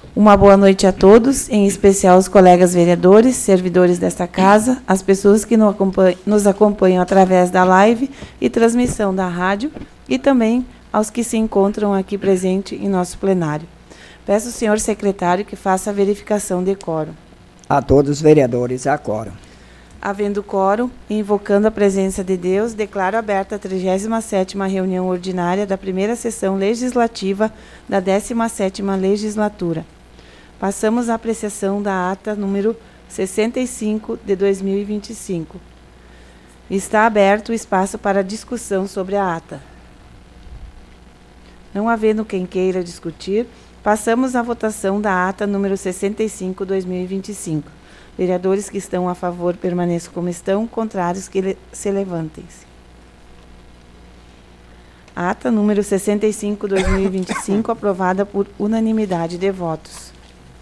Uma boa noite a todos, em especial os colegas vereadores, servidores desta casa, as pessoas que nos acompanham através da live e transmissão da rádio e também aos que se encontram aqui presentes em nosso plenário. Peço ao senhor secretário que faça a verificação de quórum. A todos os vereadores, a quórum. Havendo quórum, e invocando a presença de Deus, declaro aberta a 37ª reunião ordinária da primeira sessão legislativa da 17ª legislatura. Passamos à apreciação da ata número 65 de 2025. Está aberto o espaço para discussão sobre a ata. Não havendo quem queira discutir, passamos à votação da ata número 65 de 2025. Vereadores que estão a favor permaneçam como estão, contrários que se levantem-se. Ata número 65 de 2025, aprovada por unanimidade de votos.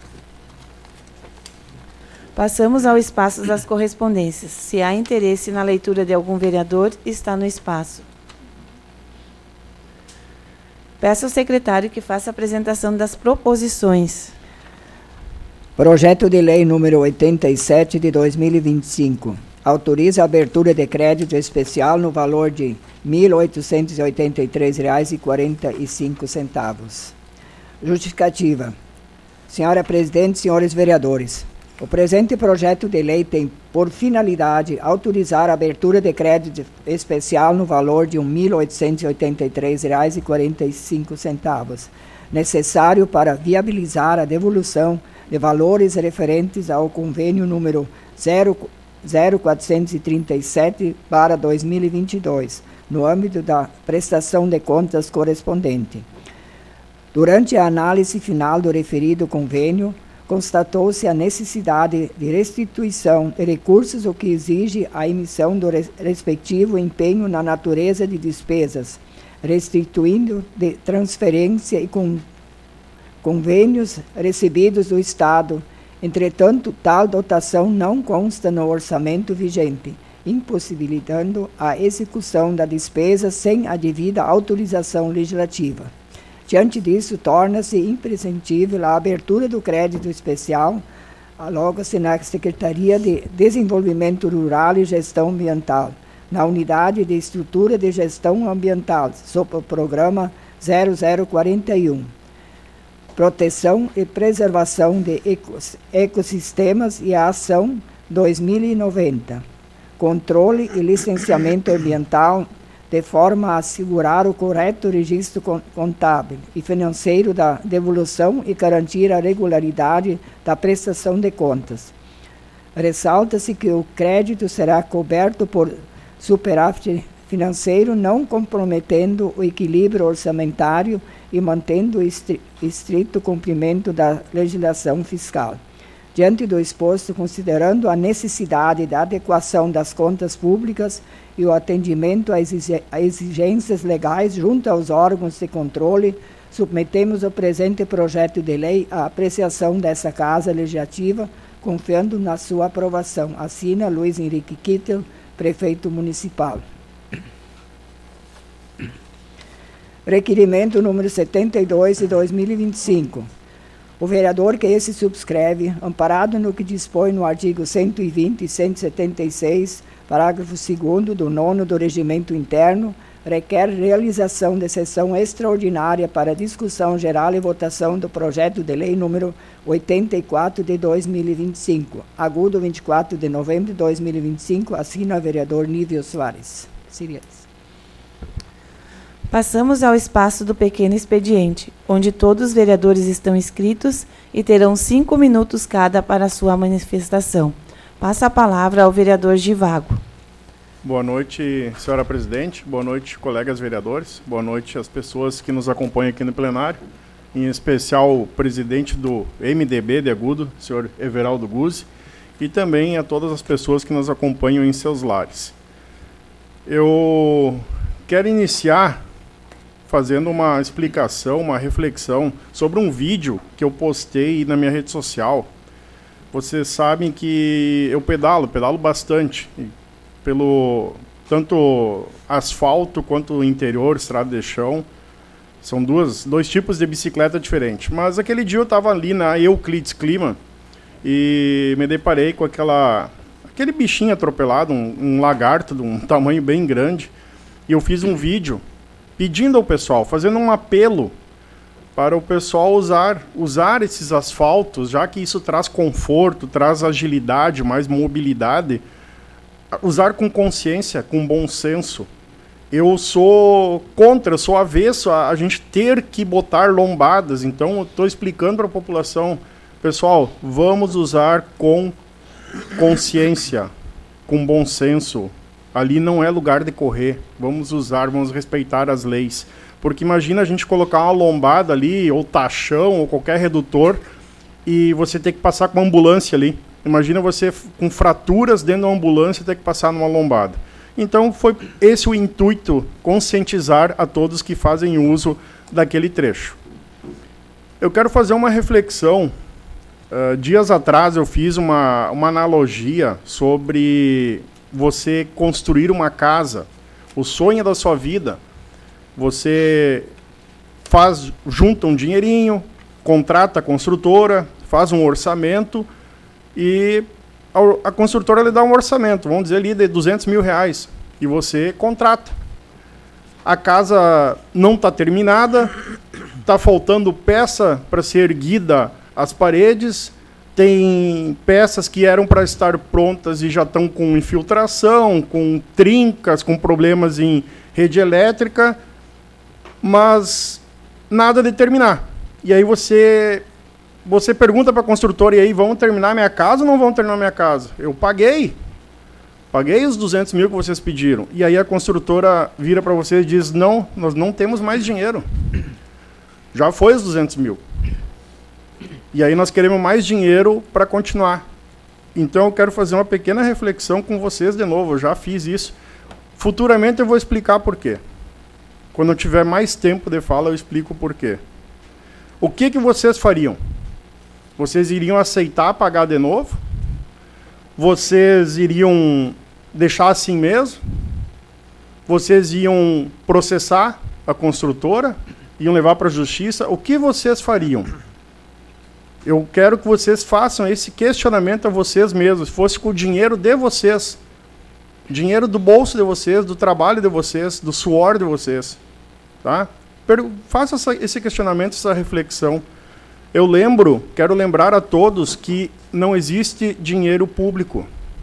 Passamos ao espaço das correspondências. Se há interesse na leitura de algum vereador, está no espaço. Peço ao secretário que faça a apresentação das proposições. Projeto de lei número 87 de 2025. Autoriza a abertura de crédito especial no valor de R$ 1.883,45. Justificativa. Senhora Presidente, senhores vereadores, o presente projeto de lei tem por finalidade autorizar a abertura de crédito especial no valor de R$ 1.883,45, necessário para viabilizar a devolução de valores referentes ao convênio número 0437/2022, no âmbito da prestação de contas correspondente. Durante a análise final do referido convênio, constatou-se a necessidade de restituição de recursos, o que exige a emissão do respectivo empenho na natureza de despesas, restituindo de transferência e convênios recebidos do Estado. Entretanto, tal dotação não consta no orçamento vigente, impossibilitando a execução da despesa sem a devida autorização legislativa. Diante disso, torna-se imprescindível a abertura do crédito especial, aloca-se na Secretaria de Desenvolvimento Rural e Gestão Ambiental, na Unidade de Estrutura de Gestão Ambiental, sob o Programa 0041. Proteção e Preservação de Ecossistemas e a Ação 2090. Controle e licenciamento ambiental, de forma a assegurar o correto registro contábil e financeiro da devolução e garantir a regularidade da prestação de contas. Ressalta-se que o crédito será coberto por superávit financeiro, não comprometendo o equilíbrio orçamentário e mantendo o estrito cumprimento da legislação fiscal. Diante do exposto, considerando a necessidade da adequação das contas públicas e o atendimento a exigências legais junto aos órgãos de controle, submetemos o presente projeto de lei à apreciação dessa Casa Legislativa, confiando na sua aprovação. Assina Luiz Henrique Kittel, Prefeito Municipal. Requerimento número 72 de 2025. O vereador que esse subscreve, amparado no que dispõe no artigo 120 e 176, parágrafo 2º do 9º do Regimento Interno, requer realização de sessão extraordinária para discussão geral e votação do projeto de lei número 84 de 2025. Agudo 24 de novembro de 2025, assina o vereador Nívio Soares. Passamos ao espaço do pequeno expediente, onde todos os vereadores estão inscritos e terão 5 minutos cada para a sua manifestação. Passa a palavra ao vereador Givago. Boa noite, senhora presidente. Boa noite, colegas vereadores. Boa noite às pessoas que nos acompanham aqui no plenário, em especial o presidente do MDB de Agudo, senhor Everaldo Guzzi, e também a todas as pessoas que nos acompanham em seus lares. Eu quero iniciar fazendo uma explicação, uma reflexão sobre um vídeo que eu postei na minha rede social. Vocês sabem que eu pedalo bastante, pelo tanto asfalto quanto interior, estrada de chão, São dois tipos de bicicleta diferentes. Mas aquele dia eu estava ali na Euclides Clima e me deparei com aquele bichinho atropelado, um lagarto de um tamanho bem grande. E eu fiz um vídeo pedindo ao pessoal, fazendo um apelo para o pessoal usar esses asfaltos, já que isso traz conforto, traz agilidade, mais mobilidade, usar com consciência, com bom senso. Eu sou contra, eu sou avesso a gente ter que botar lombadas, então eu estou explicando para a população, pessoal, vamos usar com consciência, com bom senso. Ali não é lugar de correr, vamos respeitar as leis. Porque imagina a gente colocar uma lombada ali, ou tachão, ou qualquer redutor, e você ter que passar com uma ambulância ali. Imagina você com fraturas dentro da ambulância ter que passar numa lombada. Então foi esse o intuito, conscientizar a todos que fazem uso daquele trecho. Eu quero fazer uma reflexão. Dias atrás eu fiz uma analogia sobre você construir uma casa, o sonho da sua vida. Você junta um dinheirinho, contrata a construtora, faz um orçamento e a construtora lhe dá um orçamento, vamos dizer ali de R$200 mil, e você contrata. A casa não está terminada, está faltando peça para ser erguida as paredes, tem peças que eram para estar prontas e já estão com infiltração, com trincas, com problemas em rede elétrica, mas nada de terminar. E aí você pergunta para a construtora, e aí, vão terminar minha casa ou não vão terminar minha casa? Eu paguei os R$200 mil que vocês pediram. E aí a construtora vira para você e diz, não, nós não temos mais dinheiro. Já foi os R$200 mil. E aí nós queremos mais dinheiro para continuar. Então eu quero fazer uma pequena reflexão com vocês de novo, eu já fiz isso. Futuramente eu vou explicar por quê. Quando eu tiver mais tempo de fala, eu explico por quê. O que vocês fariam? Vocês iriam aceitar pagar de novo? Vocês iriam deixar assim mesmo? Vocês iam processar a construtora? Iam levar para a justiça? O que vocês fariam? Eu quero que vocês façam esse questionamento a vocês mesmos. Se fosse com o dinheiro de vocês, dinheiro do bolso de vocês, do trabalho de vocês, do suor de vocês. Tá? Faça esse questionamento, essa reflexão. Quero lembrar a todos que não existe dinheiro público.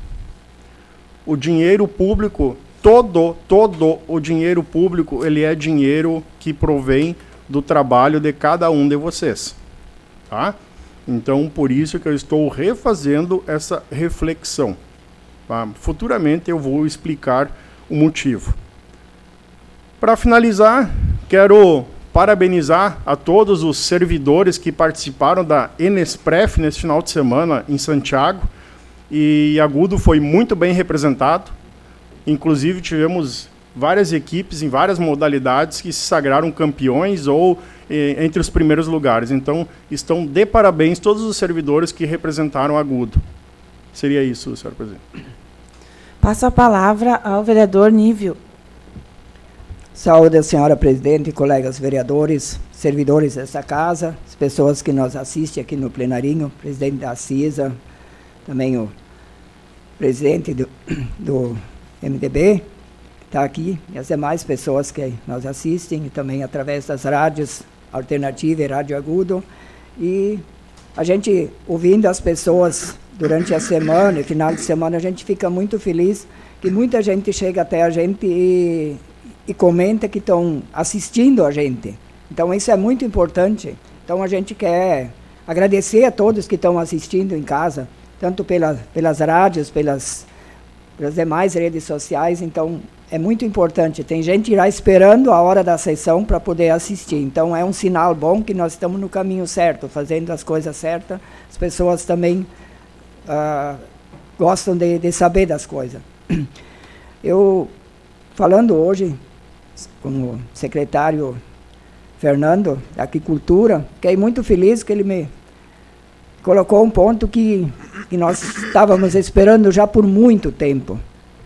O dinheiro público, todo o dinheiro público, ele é dinheiro que provém do trabalho de cada um de vocês. Tá? Então, por isso que eu estou refazendo essa reflexão. Tá? Futuramente eu vou explicar o motivo. Para finalizar, quero parabenizar a todos os servidores que participaram da Enespref nesse final de semana em Santiago. E Agudo foi muito bem representado. Inclusive, tivemos várias equipes em várias modalidades que se sagraram campeões ou entre os primeiros lugares. Então, estão de parabéns todos os servidores que representaram Agudo. Seria isso, senhor presidente. Passo a palavra ao vereador Nívio. Saúde, senhora presidente, colegas vereadores, servidores dessa casa, as pessoas que nos assistem aqui no plenarinho, presidente da CISA, também o presidente do MDB, que está aqui, e as demais pessoas que nos assistem, e também através das rádios Alternativa e Rádio Agudo. E a gente, ouvindo as pessoas durante a semana, final de semana, a gente fica muito feliz que muita gente chega até a gente e comenta que estão assistindo a gente. Então, isso é muito importante. Então, a gente quer agradecer a todos que estão assistindo em casa, tanto pelas rádios, pelas demais redes sociais. Então, é muito importante. Tem gente lá esperando a hora da sessão para poder assistir. Então, é um sinal bom que nós estamos no caminho certo, fazendo as coisas certas. As pessoas também gostam de saber das coisas. Eu, falando hoje com o secretário Fernando, da Agricultura, fiquei muito feliz que ele me colocou um ponto que nós estávamos esperando já por muito tempo.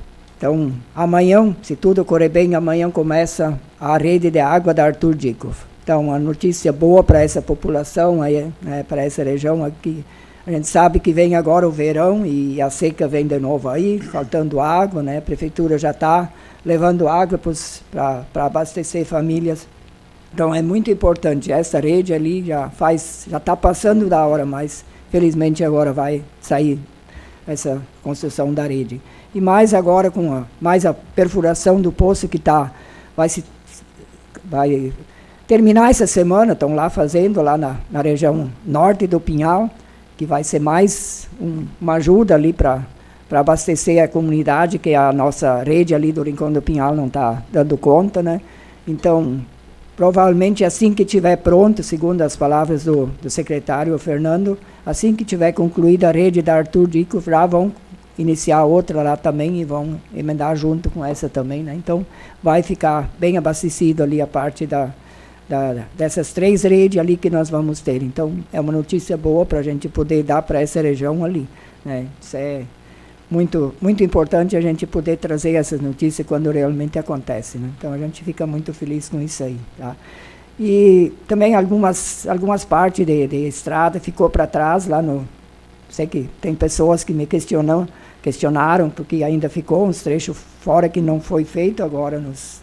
Então, amanhã, se tudo correr bem, amanhã começa a rede de água da Arthur Dieckhoff. Então, uma notícia boa para essa população, aí, né, para essa região aqui. A gente sabe que vem agora o verão e a seca vem de novo aí, faltando água, né? A prefeitura já está levando água para abastecer famílias. Então, é muito importante. Essa rede ali já está passando da hora, mas felizmente agora vai sair essa construção da rede. E mais agora, com mais a perfuração do poço que vai terminar essa semana, estão lá fazendo, lá na região norte do Pinhal, que vai ser mais uma ajuda ali para abastecer a comunidade, que a nossa rede ali do Rincão do Pinhal não está dando conta, né? Então, provavelmente assim que estiver pronto, segundo as palavras do secretário Fernando, assim que tiver concluída a rede da Arthur Dico, já vão iniciar outra lá também e vão emendar junto com essa também, né? Então, vai ficar bem abastecido ali a parte dessas 3 redes ali que nós vamos ter. Então, é uma notícia boa para a gente poder dar para essa região ali, né? Isso é muito, muito importante a gente poder trazer essas notícias quando realmente acontece, né? Então, a gente fica muito feliz com isso aí, tá? E também algumas partes de estrada ficou para trás lá no... Sei que tem pessoas que me questionaram, porque ainda ficou uns trechos fora que não foi feito agora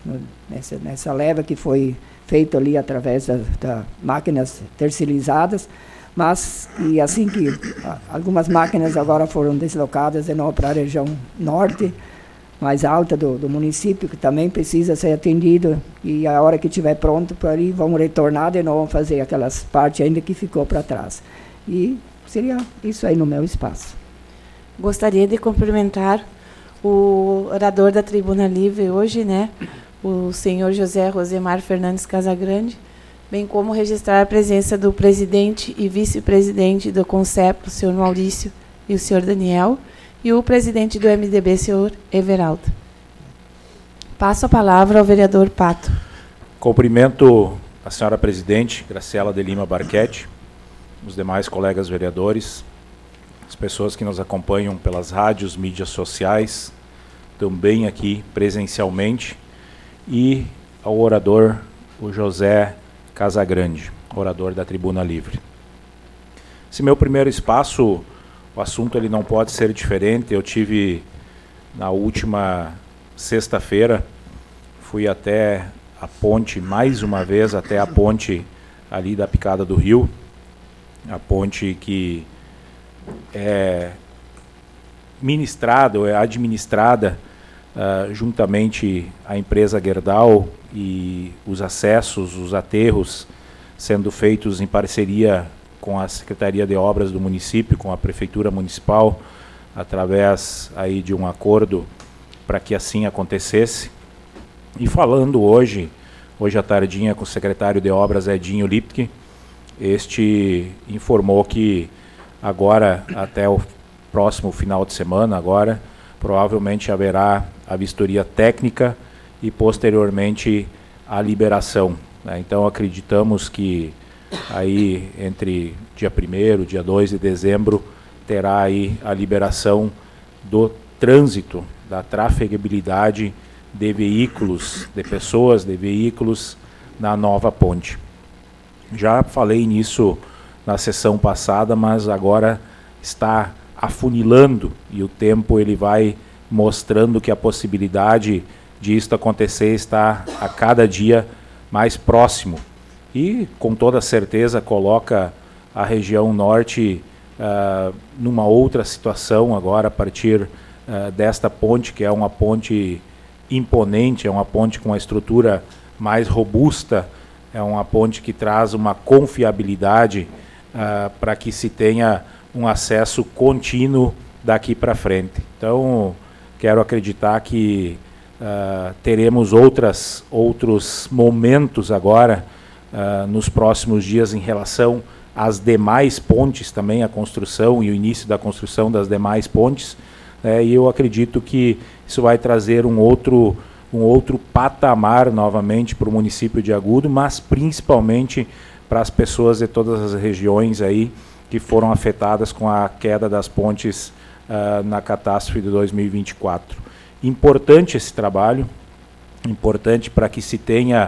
nessa leva que foi feito ali através das máquinas terceirizadas, mas e assim que algumas máquinas agora foram deslocadas de novo para a região norte, mais alta do município, que também precisa ser atendido, e a hora que estiver pronto para ali, vamos retornar de novo, fazer aquelas partes ainda que ficou para trás. E seria isso aí no meu espaço. Gostaria de cumprimentar o orador da Tribuna Livre hoje, né? O senhor José Rosemar Fernandes Casagrande, bem como registrar a presença do presidente e vice-presidente do CONCEP, o senhor Maurício e o senhor Daniel, e o presidente do MDB, senhor Everaldo. Passo a palavra ao vereador Pato. Cumprimento a senhora presidente, Graciela de Lima Barquete, os demais colegas vereadores, as pessoas que nos acompanham pelas rádios, mídias sociais, também aqui presencialmente, e ao orador, o José Casagrande, orador da Tribuna Livre. Esse meu primeiro espaço, o assunto ele não pode ser diferente. Eu tive, na última sexta-feira, fui até a ponte, mais uma vez, até a ponte ali da Picada do Rio, a ponte que é ministrada, ou é administrada juntamente à empresa Gerdau, e os acessos, os aterros sendo feitos em parceria com a Secretaria de Obras do município, com a Prefeitura Municipal, através aí de um acordo para que assim acontecesse. E falando hoje à tardinha com o secretário de Obras, Edinho Lipke, este informou que agora, até o próximo final de semana, agora, provavelmente haverá a vistoria técnica e posteriormente a liberação, né? Então acreditamos que aí entre dia 1º, dia 2 de dezembro, terá aí a liberação do trânsito, da trafegabilidade de veículos, de pessoas, de veículos na nova ponte. Já falei nisso na sessão passada, mas agora está afunilando e o tempo ele vai mostrando que a possibilidade disto acontecer está a cada dia mais próximo. E com toda certeza coloca a região norte numa outra situação agora a partir desta ponte, que é uma ponte imponente, é uma ponte com uma estrutura mais robusta, é uma ponte que traz uma confiabilidade para que se tenha um acesso contínuo daqui para frente. Então, quero acreditar que teremos outros momentos agora, nos próximos dias, em relação às demais pontes também, a construção e o início da construção das demais pontes, e eu acredito que isso vai trazer um outro patamar novamente para o município de Agudo, mas principalmente para as pessoas de todas as regiões aí que foram afetadas com a queda das pontes na catástrofe de 2024. Importante esse trabalho, importante para que se tenha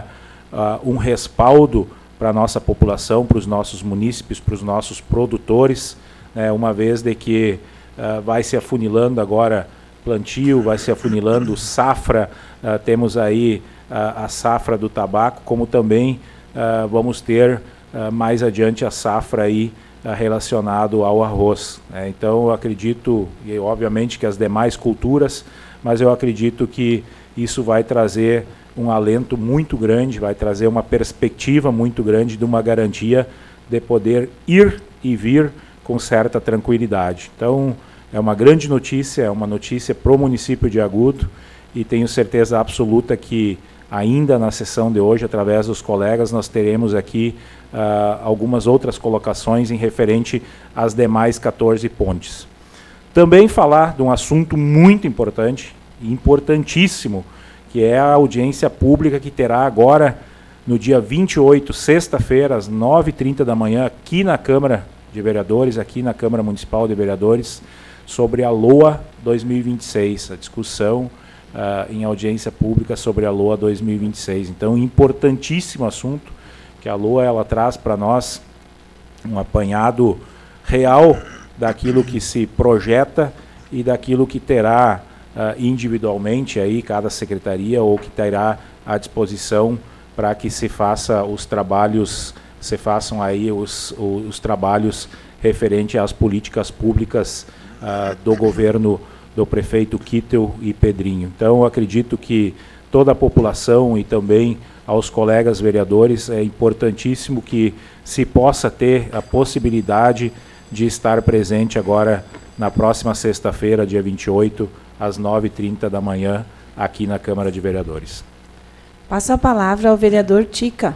um respaldo para a nossa população, para os nossos munícipes, para os nossos produtores, né, uma vez de que vai se afunilando agora plantio, vai se afunilando safra, temos aí a safra do tabaco, como também vamos ter mais adiante a safra aí relacionado ao arroz. Então eu acredito, e obviamente que as demais culturas, mas eu acredito que isso vai trazer um alento muito grande, vai trazer uma perspectiva muito grande de uma garantia de poder ir e vir com certa tranquilidade. Então é uma grande notícia, é uma notícia para o município de Agudo, e tenho certeza absoluta que ainda na sessão de hoje, através dos colegas, nós teremos aqui algumas outras colocações em referente às demais 14 pontes. Também falar de um assunto muito importante, importantíssimo, que é a audiência pública que terá agora, no dia 28, sexta-feira, às 9h30 da manhã, aqui na Câmara de Vereadores, aqui na Câmara Municipal de Vereadores, sobre a LOA 2026, a discussão em audiência pública sobre a LOA 2026. Então, importantíssimo assunto, que a LOA ela traz para nós um apanhado real daquilo que se projeta e daquilo que terá individualmente aí cada secretaria, ou que terá à disposição para que se faça os trabalhos, se façam aí os trabalhos referente às políticas públicas do governo do prefeito Kittel e Pedrinho. Então, eu acredito que toda a população e também aos colegas vereadores é importantíssimo que se possa ter a possibilidade de estar presente agora na próxima sexta-feira, dia 28, às 9h30 da manhã, aqui na Câmara de Vereadores. Passo a palavra ao vereador Tica.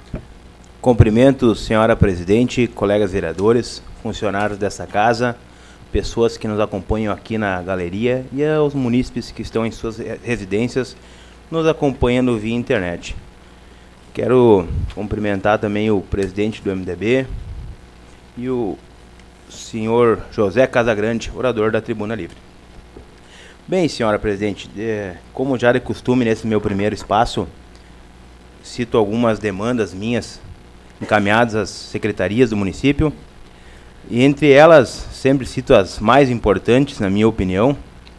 Cumprimento, senhora presidente, colegas vereadores, funcionários dessa casa, pessoas que nos acompanham aqui na galeria e aos munícipes que estão em suas residências nos acompanhando via internet. Quero cumprimentar também o presidente do MDB e o senhor José Casagrande, orador da Tribuna Livre. Bem, senhora presidente, como já de costume nesse meu primeiro espaço, cito algumas demandas minhas encaminhadas às secretarias do município, e entre elas sempre cito as mais importantes, na minha opinião,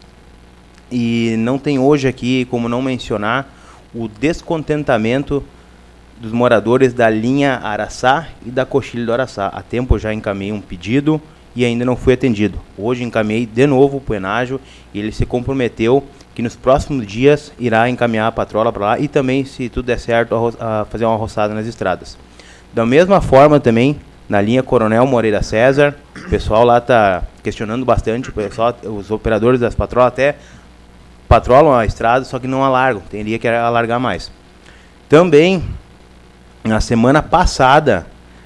e não tem hoje aqui como não mencionar o descontentamento dos moradores da linha Araçá e da Coxilha do Araçá. Há tempo eu já encaminhei um pedido e ainda não fui atendido. Hoje encaminhei de novo o Penágio e ele se comprometeu que nos próximos dias irá encaminhar a patrola para lá e também, se tudo der certo, a fazer uma roçada nas estradas. Da mesma forma também, na linha Coronel Moreira César, o pessoal lá está questionando bastante, o pessoal, os operadores das patrolas até patrolam a estrada, só que não alargam, teria que alargar mais. Também, na semana passada,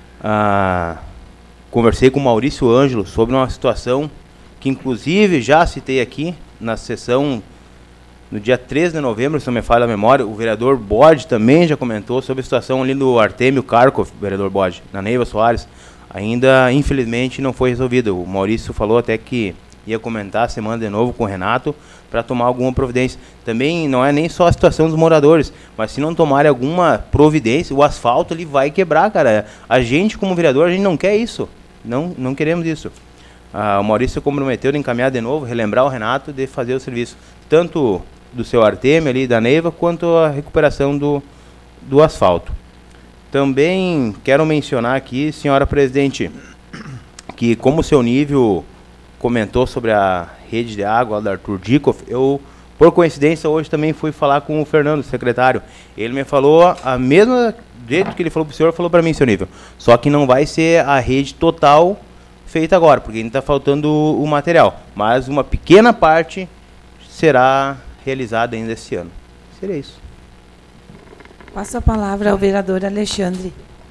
conversei com o Maurício Ângelo sobre uma situação que inclusive já citei aqui na sessão no dia 13 de novembro, se não me falha a memória. O vereador Bode também já comentou sobre a situação ali do Artêmio Karkov, vereador Bode, na Neiva Soares. Ainda, infelizmente, não foi resolvido. O Maurício falou até que ia comentar a semana de novo com o Renato para tomar alguma providência. Também não é nem só a situação dos moradores, mas se não tomarem alguma providência, o asfalto ele vai quebrar, cara. A gente, como vereador, a gente não quer isso. Não queremos isso. O Maurício comprometeu de encaminhar de novo, relembrar o Renato de fazer o serviço, tanto do seu Artêmio ali, da Neiva, quanto a recuperação do asfalto. Também quero mencionar aqui, senhora presidente, que como o seu nível comentou sobre a rede de água da Arthur Dikoff, eu, por coincidência, hoje também fui falar com o Fernando, secretário. Ele me falou a mesma jeito que ele falou para o senhor, falou para mim, seu nível. Só que não vai ser a rede total feita agora, porque ainda está faltando o material. Mas uma pequena parte será realizada ainda esse ano. Seria isso. Passo a palavra ao vereador Alexandre.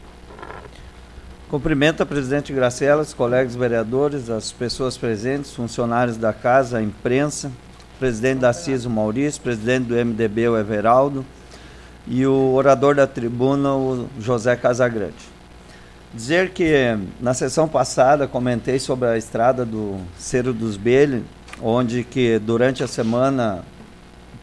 Cumprimento a presidente Graciela, os colegas vereadores, as pessoas presentes, funcionários da casa, a imprensa, presidente da CIS, o Maurício, presidente do MDB, o Everaldo, e o orador da tribuna, o José Casagrande. Dizer que na sessão passada comentei sobre a estrada do Cerro dos Belhos, onde que durante a semana o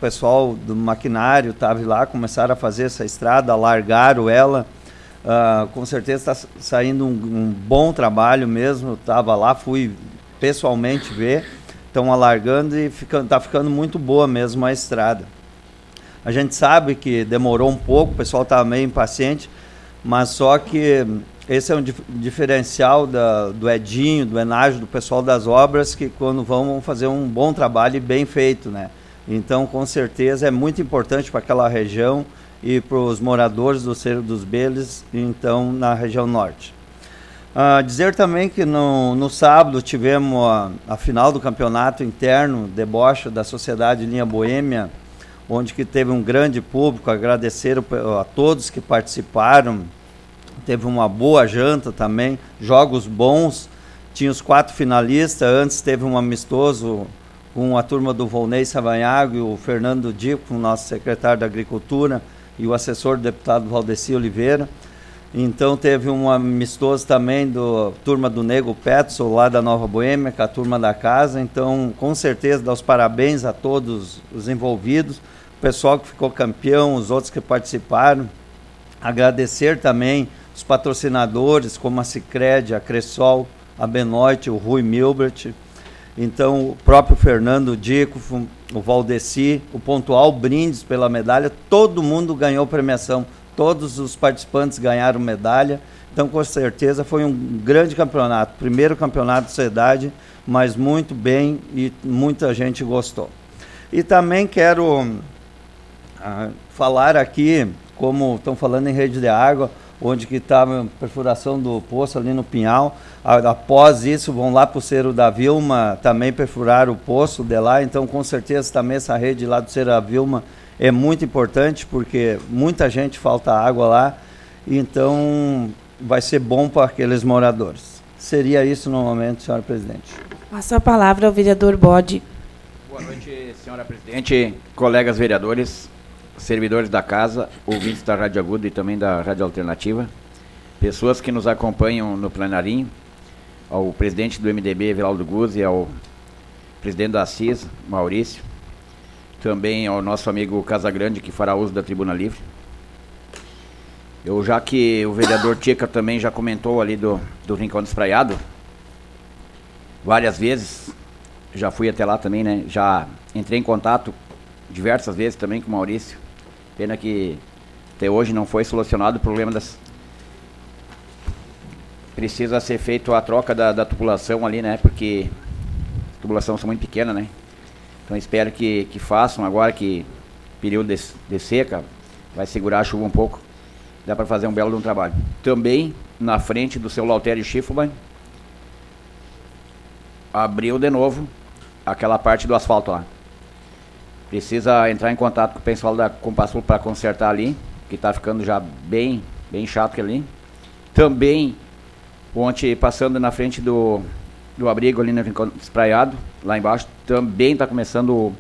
pessoal do maquinário estava lá, começaram a fazer essa estrada, alargaram ela. Com certeza está saindo um bom trabalho mesmo. Estava lá, fui pessoalmente ver. Estão alargando e está ficando muito boa mesmo a estrada. A gente sabe que demorou um pouco, o pessoal estava meio impaciente, mas só que esse é um diferencial do Edinho, do Enágio, do pessoal das obras, que quando vão fazer um bom trabalho e bem feito, né? Então, com certeza, é muito importante para aquela região e para os moradores do Cerro dos Beles, então, na região norte. Dizer também que no sábado tivemos a final do campeonato interno deboche da Sociedade Linha Boêmia, onde que teve um grande público. Agradecer a todos que participaram. Teve uma boa janta também, jogos bons. Tinha os 4 finalistas. Antes teve um amistoso com a turma do Volney Savanhago e o Fernando Dico, nosso secretário da Agricultura, e o assessor do deputado Valdeci Oliveira. Então teve um amistoso também do turma do Nego Petson, lá da Nova Boêmia, com a turma da casa. Então, com certeza, dar os parabéns a todos os envolvidos, o pessoal que ficou campeão, os outros que participaram. Agradecer também os patrocinadores, como a Sicredi, a Cressol, a Benoit, o Rui Milbert. Então, o próprio Fernando Dico, o Valdeci, o Pontual Brindes pela medalha, todo mundo ganhou premiação. Todos os participantes ganharam medalha, então com certeza foi um grande campeonato, primeiro campeonato de sociedade, mas muito bem e muita gente gostou. E também quero falar aqui, como estão falando em rede de água, onde que estava a perfuração do poço ali no Pinhal. Após isso vão lá para o Cerro da Vilma também perfurar o poço de lá, então com certeza também essa rede lá do Cerro da Vilma é muito importante, porque muita gente falta água lá, então vai ser bom para aqueles moradores. Seria isso no momento, senhora presidente. Passo a palavra ao vereador Bode. Boa noite, senhora presidente, colegas vereadores, servidores da casa, ouvintes da Rádio Agudo e também da Rádio Alternativa, pessoas que nos acompanham no plenarinho, ao presidente do MDB, Everaldo Guzzi, ao presidente da CIS, Maurício, também ao nosso amigo Casagrande, que fará uso da tribuna livre. Já que o vereador Tcheca também já comentou ali do Rincão do Espraiado, várias vezes, já fui até lá também, né? Já entrei em contato diversas vezes também com o Maurício. Pena que até hoje não foi solucionado o problema das... Precisa ser feito a troca da tubulação ali, né? Porque as tubulações são muito pequenas, né? Então espero que façam agora, que período de seca vai segurar a chuva um pouco. Dá para fazer um belo trabalho. Também na frente do seu Lautério Schiffelbein, abriu de novo aquela parte do asfalto lá. Precisa entrar em contato com o pessoal da Compassul para consertar ali, que está ficando já bem chato ali. Também ontem, passando na frente do abrigo ali no Rincão Espraiado, lá embaixo, também está começando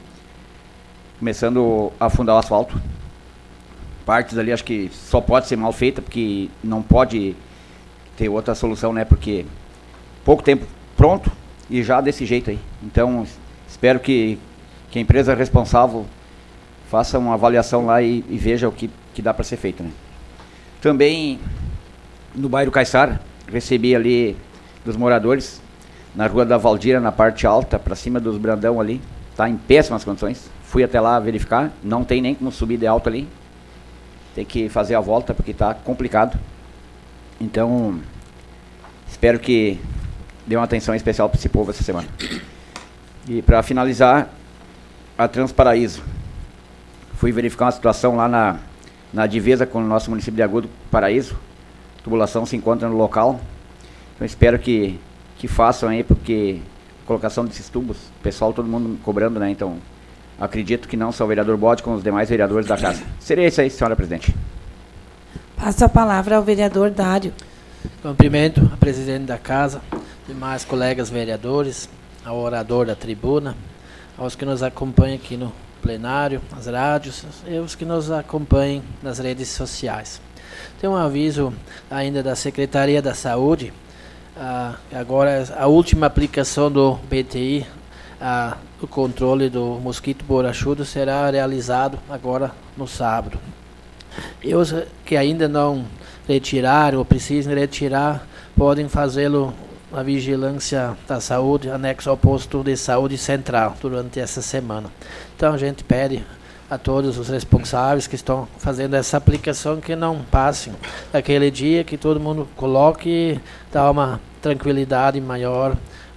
a afundar o asfalto. Partes ali acho que só pode ser mal feita, porque não pode ter outra solução, né? Porque pouco tempo pronto e já desse jeito aí. Então espero que a empresa responsável faça uma avaliação lá e veja o que dá para ser feito, né? Também no bairro Caiçara, recebi ali dos moradores na Rua da Valdira, na parte alta, para cima dos Brandão ali, está em péssimas condições. Fui até lá verificar, não tem nem como subir de alto ali, tem que fazer a volta porque está complicado. Então espero que dê uma atenção especial para esse povo essa semana. E para finalizar, a Transparaíso, fui verificar uma situação lá na divisa com o nosso município de Agudo Paraíso. A tubulação se encontra no local, então espero que façam aí, porque a colocação desses tubos, o pessoal, todo mundo cobrando, né? Então acredito que não só o vereador Bode, como os demais vereadores da casa. Seria isso aí, senhora presidente. Passo a palavra ao vereador Dário. Cumprimento a presidente da casa, demais colegas vereadores, ao orador da tribuna, aos que nos acompanham aqui no plenário, nas rádios, e aos que nos acompanham nas redes sociais. Tem um aviso ainda da Secretaria da Saúde, agora a última aplicação do BTI o controle do mosquito borrachudo será realizado agora no sábado. E os que ainda não retiraram ou precisam retirar, podem fazê-lo na vigilância da saúde, anexo ao posto de saúde central, durante essa semana. Então a gente pede a todos os responsáveis que estão fazendo essa aplicação que não passem aquele dia, que todo mundo coloque e dá uma tranquilidade maior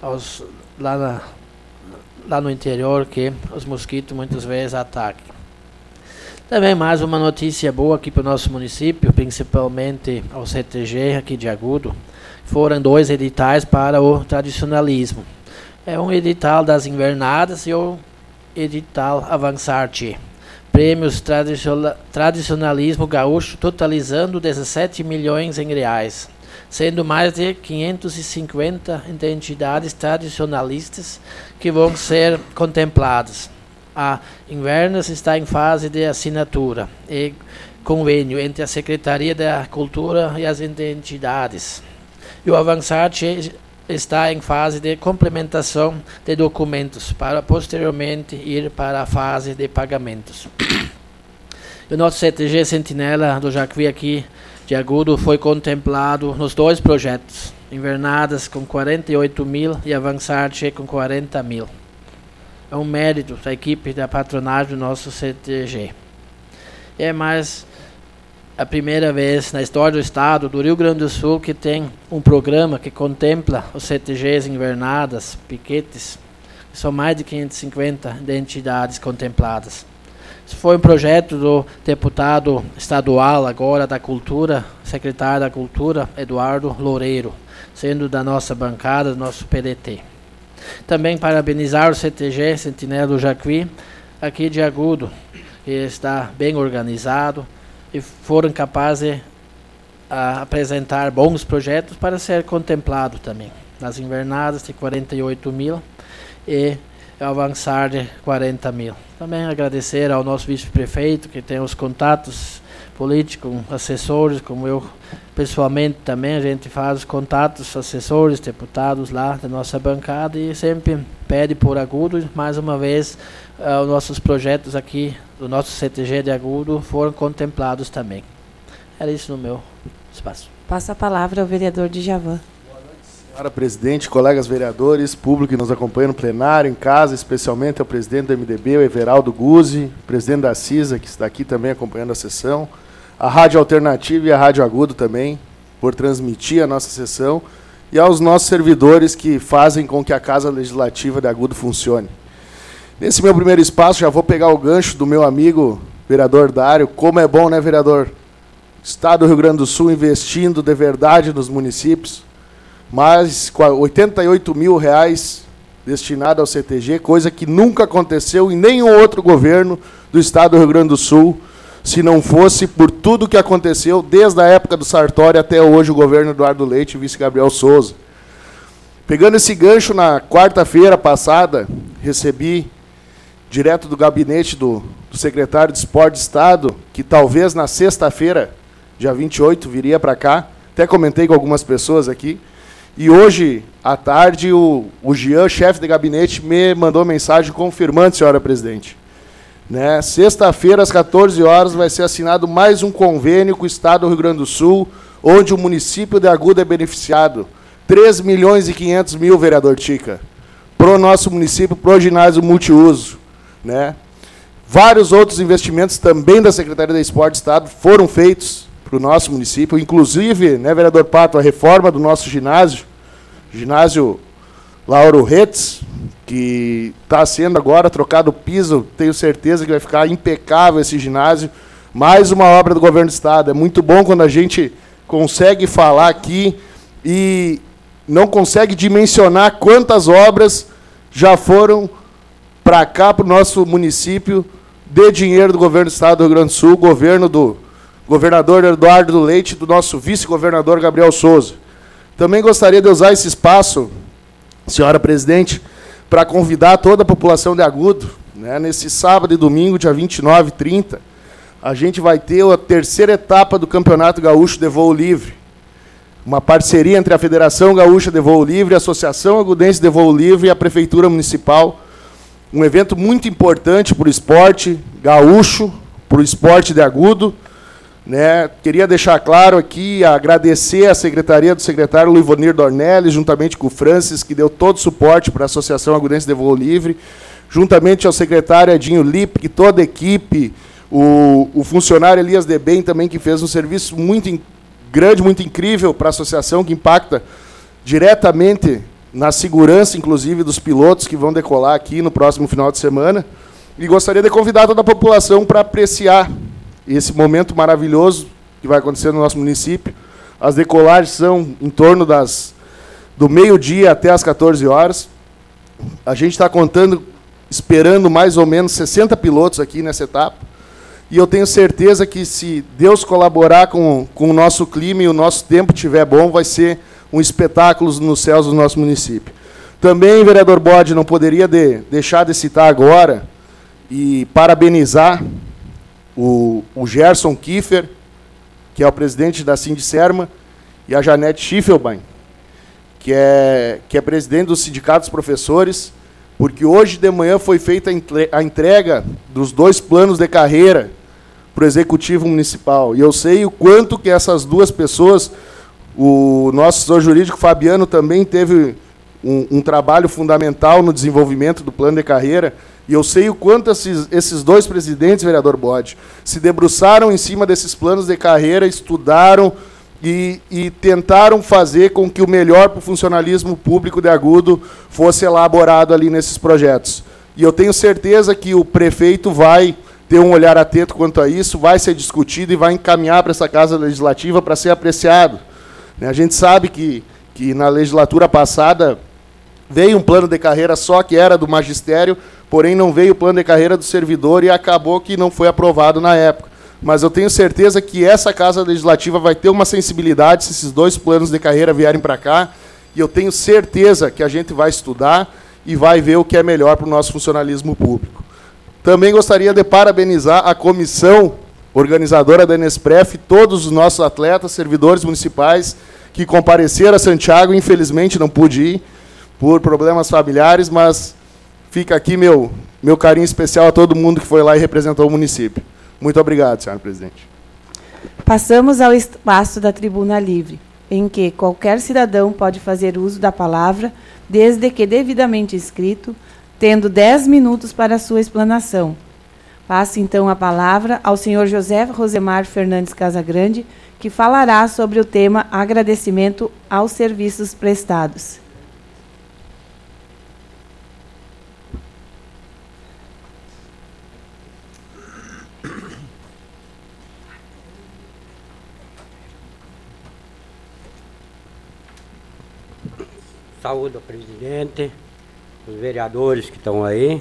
lá no interior, que os mosquitos muitas vezes atacam. Também mais uma notícia boa aqui para o nosso município, principalmente ao CTG aqui de Agudo. Foram 2 editais para o tradicionalismo. É um edital das invernadas e o edital Avançar-te. Prêmios Tradicionalismo Gaúcho, totalizando 17 milhões em reais, sendo mais de 550 entidades tradicionalistas que vão ser contempladas. A Invernas está em fase de assinatura e convênio entre a Secretaria da Cultura e as entidades. E o Avançar-te está em fase de complementação de documentos para posteriormente ir para a fase de pagamentos. O nosso CTG Sentinela do Jacuí aqui de Agudo foi contemplado nos 2 projetos, Invernadas com 48 mil e Avançar-te com 40 mil. É um mérito da equipe da patronagem do nosso CTG. É mais a primeira vez na história do estado do Rio Grande do Sul que tem um programa que contempla os CTGs invernadas, piquetes, que são mais de 550 entidades contempladas. Isso foi um projeto do deputado estadual agora da Cultura, secretário da Cultura, Eduardo Loureiro, sendo da nossa bancada, do nosso PDT. Também parabenizar o CTG Sentinela do Jacuí, aqui de Agudo, que está bem organizado, e foram capazes de apresentar bons projetos para ser contemplado também. Nas invernadas de 48 mil e Avançar de 40 mil. Também agradecer ao nosso vice-prefeito, que tem os contatos políticos, assessores, como eu pessoalmente também, a gente faz os contatos, assessores, deputados lá da nossa bancada e sempre pede por Agudo. Mais uma vez, os nossos projetos aqui do nosso CTG de Agudo foram contemplados também. Era isso no meu espaço. Passa a palavra ao vereador Djavan. Senhora presidente, colegas vereadores, público que nos acompanha no plenário, em casa, especialmente ao presidente do MDB, o Everaldo Guzzi, presidente da CISA, que está aqui também acompanhando a sessão, a Rádio Alternativa e a Rádio Agudo também, por transmitir a nossa sessão, e aos nossos servidores que fazem com que a Casa Legislativa de Agudo funcione. Nesse meu primeiro espaço, já vou pegar o gancho do meu amigo, vereador Dário. Como é bom, né, vereador? Estado do Rio Grande do Sul investindo de verdade nos municípios. Mais 88 mil reais destinado ao CTG, coisa que nunca aconteceu em nenhum outro governo do estado do Rio Grande do Sul, se não fosse por tudo que aconteceu desde a época do Sartori até hoje, o governo Eduardo Leite e o vice Gabriel Souza. Pegando esse gancho, na quarta-feira passada, recebi, direto do gabinete do secretário de Esporte de Estado, que talvez na sexta-feira, dia 28, viria para cá. Até comentei com algumas pessoas aqui. E hoje, à tarde, o Jean, chefe de gabinete, me mandou mensagem confirmando, senhora presidente. Né? Sexta-feira, às 14 horas, vai ser assinado mais um convênio com o Estado do Rio Grande do Sul, onde o município de Agudo é beneficiado. 3 milhões e 500 mil, vereador Tica, para o nosso município, para o ginásio multiuso. Né? Vários outros investimentos também da Secretaria de Esporte do Estado foram feitos para o nosso município, inclusive, né, vereador Pato, a reforma do nosso ginásio Lauro Retz, que está sendo agora trocado o piso, tenho certeza que vai ficar impecável esse ginásio. Mais uma obra do governo do estado. É muito bom quando a gente consegue falar aqui e não consegue dimensionar quantas obras já foram para cá, para o nosso município, de dinheiro do governo do estado do Rio Grande do Sul, governo do governador Eduardo Leite e do nosso vice-governador Gabriel Souza. Também gostaria de usar esse espaço, senhora presidente, para convidar toda a população de Agudo, né, nesse sábado e domingo, dia 29 e 30, a gente vai ter a terceira etapa do Campeonato Gaúcho de Voo Livre. Uma parceria entre a Federação Gaúcha de Voo Livre, a Associação Agudense de Voo Livre e a Prefeitura Municipal, um evento muito importante para o esporte gaúcho, para o esporte de Agudo, né? Queria deixar claro aqui, agradecer a secretaria do secretário Luivonir Dornelles, juntamente com o Francis, que deu todo o suporte para a Associação Agudense de Voo Livre, juntamente ao secretário Edinho Lippe, toda a equipe, o funcionário Elias Debem também, que fez um serviço muito grande, muito incrível para a associação, que impacta diretamente na segurança, inclusive, dos pilotos que vão decolar aqui no próximo final de semana. E gostaria de convidar toda a população para apreciar esse momento maravilhoso que vai acontecer no nosso município. As decolagens são em torno do meio-dia até as 14 horas. A gente está esperando mais ou menos 60 pilotos aqui nessa etapa. E eu tenho certeza que, se Deus colaborar com o nosso clima e o nosso tempo estiver bom, vai ser um espetáculo nos céus do nosso município. Também, vereador Bode, não poderia deixar de citar agora e parabenizar o Gerson Kiefer, que é o presidente da Sindicerma, e a Janete Schiffelbein, que é presidente do Sindicato dos Professores, porque hoje de manhã foi feita a entrega dos 2 planos de carreira para o Executivo Municipal. E eu sei o quanto que essas 2 pessoas, o nosso assessor jurídico Fabiano também teve um trabalho fundamental no desenvolvimento do plano de carreira. E eu sei o quanto esses 2 presidentes, vereador Bode, se debruçaram em cima desses planos de carreira, estudaram e tentaram fazer com que o melhor para o funcionalismo público de Agudo fosse elaborado ali nesses projetos. E eu tenho certeza que o prefeito vai ter um olhar atento quanto a isso, vai ser discutido e vai encaminhar para essa Casa Legislativa para ser apreciado. A gente sabe que na legislatura passada veio um plano de carreira só que era do magistério, porém não veio o plano de carreira do servidor e acabou que não foi aprovado na época. Mas eu tenho certeza que essa Casa Legislativa vai ter uma sensibilidade se esses 2 planos de carreira vierem para cá, e eu tenho certeza que a gente vai estudar e vai ver o que é melhor para o nosso funcionalismo público. Também gostaria de parabenizar a comissão organizadora da Enespref, todos os nossos atletas, servidores municipais que compareceram a Santiago. Infelizmente não pude ir por problemas familiares, mas fica aqui meu carinho especial a todo mundo que foi lá e representou o município. Muito obrigado, senhora presidente. Passamos ao espaço da tribuna livre, em que qualquer cidadão pode fazer uso da palavra, desde que devidamente inscrito, tendo 10 minutos para a sua explanação. Passo, então, a palavra ao senhor José Rosemar Fernandes Casagrande, que falará sobre o tema agradecimento aos serviços prestados. Saúde ao presidente, os vereadores que estão aí.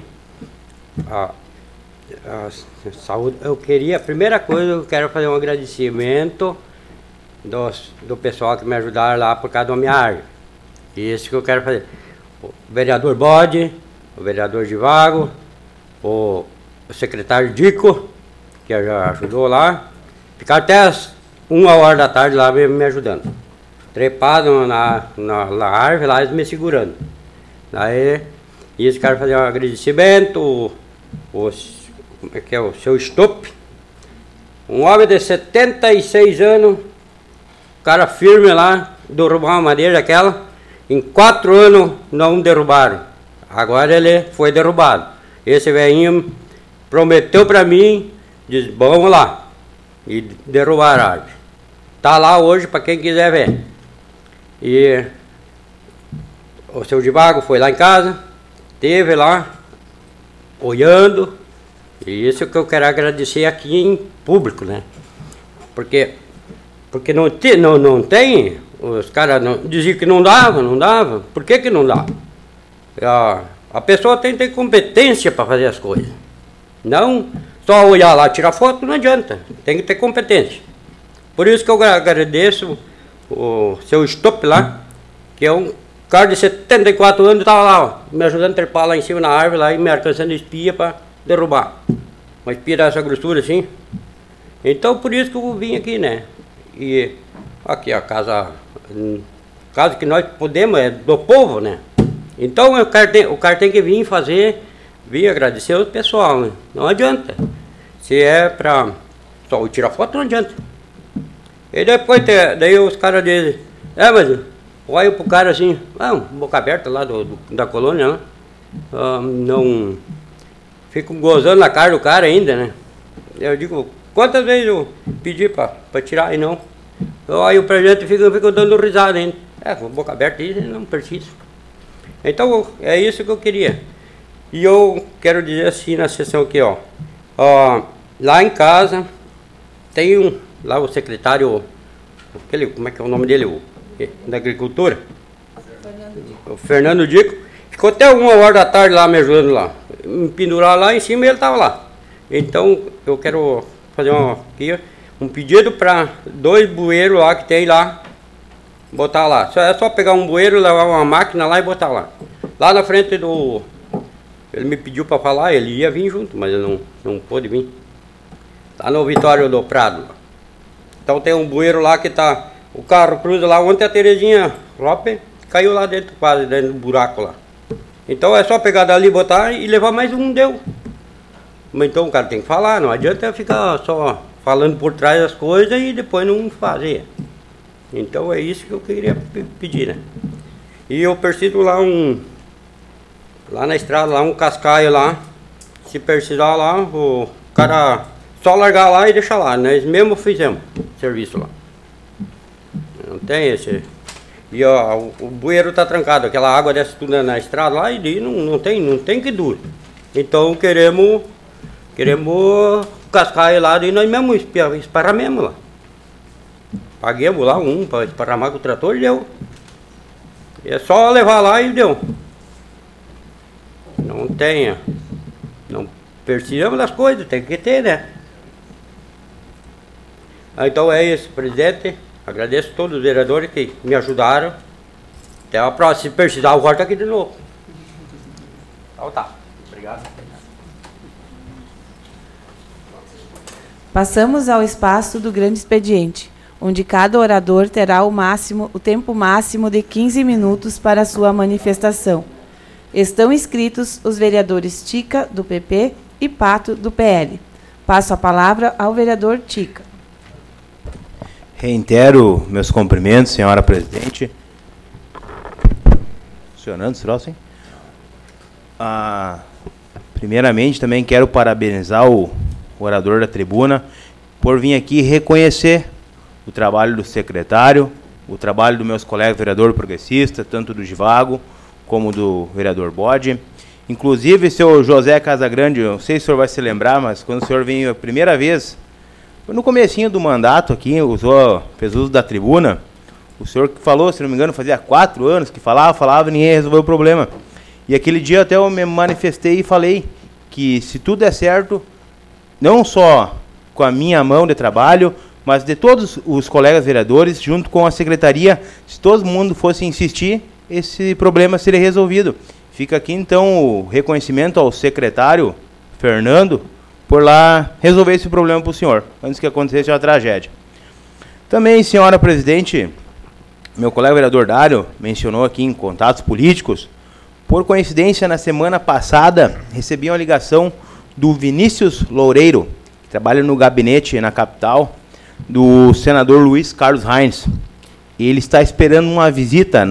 Saúde. A primeira coisa, eu quero fazer um agradecimento do pessoal que me ajudaram lá por causa da minha árvore. Isso que eu quero fazer. O vereador Bode, o vereador Givago, o secretário Dico, que já ajudou lá. Ficaram até as 1h da tarde lá me ajudando. Trepado na árvore lá, eles me segurando. Daí, eles querem fazer um agradecimento, como é que é, o seu Stop, um homem de 76 anos, cara firme lá, derrubou uma madeira aquela, em 4 anos não derrubaram, agora ele foi derrubado. Esse velhinho prometeu para mim, disse, vamos lá, e derrubaram a árvore. Tá lá hoje para quem quiser ver. E o seu Divago foi lá em casa, esteve lá, olhando, e isso que eu quero agradecer aqui em público, né? Porque não tem, os caras diziam que não dava, por que não dá? A pessoa tem que ter competência para fazer as coisas, não só olhar lá, tirar foto, não adianta, tem que ter competência. Por isso que eu agradeço o seu Stop lá, que é um cara de 74 anos, estava lá, ó, me ajudando a trepar lá em cima na árvore lá, e me alcançando espia para derrubar. Uma espia dessa grossura assim. Então por isso que eu vim aqui, né? E aqui a casa que nós podemos, é do povo, né? Então o cara tem que vir fazer, vim agradecer o pessoal, né? Não adianta. Se é para só tirar foto, não adianta. E depois, daí os caras dizem, mas olha pro cara assim, boca aberta lá da colônia, né? Não fico gozando na cara do cara ainda, né? Eu digo, quantas vezes eu pedi para tirar e não? Aí o presidente fica dando risada ainda. Com boca aberta aí, não precisa. Então, é isso que eu queria. E eu quero dizer assim na sessão aqui, ó. Lá em casa, tem lá o secretário, como é que é o nome dele? Da Agricultura? O Fernando Dico. Ficou até 1h da tarde lá me ajudando lá. Me pendurar lá em cima e ele estava lá. Então, eu quero fazer um pedido para 2 bueiros lá que tem lá, botar lá. É só pegar um bueiro, levar uma máquina lá e botar lá. Lá na frente do... Ele me pediu para falar, ele ia vir junto, mas ele não pôde vir. Lá no Vitório do Prado. Então tem um bueiro lá que tá... O carro cruza lá, ontem a Terezinha Rope caiu lá dentro, quase dentro do buraco lá. Então é só pegar dali, botar e levar mais um, deu. Então o cara tem que falar, não adianta ficar só falando por trás das coisas e depois não fazer. Então é isso que eu queria pedir, né? E eu preciso lá lá na estrada, lá um cascaio lá, se precisar lá, o cara só largar lá e deixar lá, nós mesmo fizemos serviço lá. Não tem esse... E ó, o bueiro tá trancado, aquela água desce tudo na estrada lá e não tem que dure. Então queremos cascaio lá e nós mesmo esparrar mesmo lá. Paguemos lá para esparramar com o trator e deu. É só levar lá e deu. Não precisamos das coisas, tem que ter, né? Então é isso, presidente. Agradeço a todos os vereadores que me ajudaram. Até a próxima, se precisar, eu volto aqui de novo. Então tá. Obrigado. Passamos ao espaço do grande expediente, onde cada orador terá o tempo máximo de 15 minutos para a sua manifestação. Estão inscritos os vereadores Tica, do PP, e Pato, do PL. Passo a palavra ao vereador Tica. Reitero meus cumprimentos, senhora presidente. Funcionando, será assim? Primeiramente, também quero parabenizar o orador da tribuna por vir aqui reconhecer o trabalho do secretário, o trabalho dos meus colegas vereador progressista, tanto do Givago como do vereador Bode. Inclusive, seu José Casagrande, eu não sei se o senhor vai se lembrar, mas quando o senhor veio a primeira vez, no comecinho do mandato aqui, fez uso da tribuna, o senhor que falou, se não me engano, fazia 4 anos que falava e ninguém resolveu o problema. E aquele dia até eu me manifestei e falei que se tudo der certo, não só com a minha mão de trabalho, mas de todos os colegas vereadores, junto com a secretaria, se todo mundo fosse insistir, esse problema seria resolvido. Fica aqui então o reconhecimento ao secretário Fernando, por lá resolver esse problema para o senhor, antes que acontecesse uma tragédia. Também, senhora presidente, meu colega vereador Dário mencionou aqui em contatos políticos. Por coincidência, na semana passada, recebi uma ligação do Vinícius Loureiro, que trabalha no gabinete na capital, do senador Luiz Carlos Reins. Ele está esperando uma visita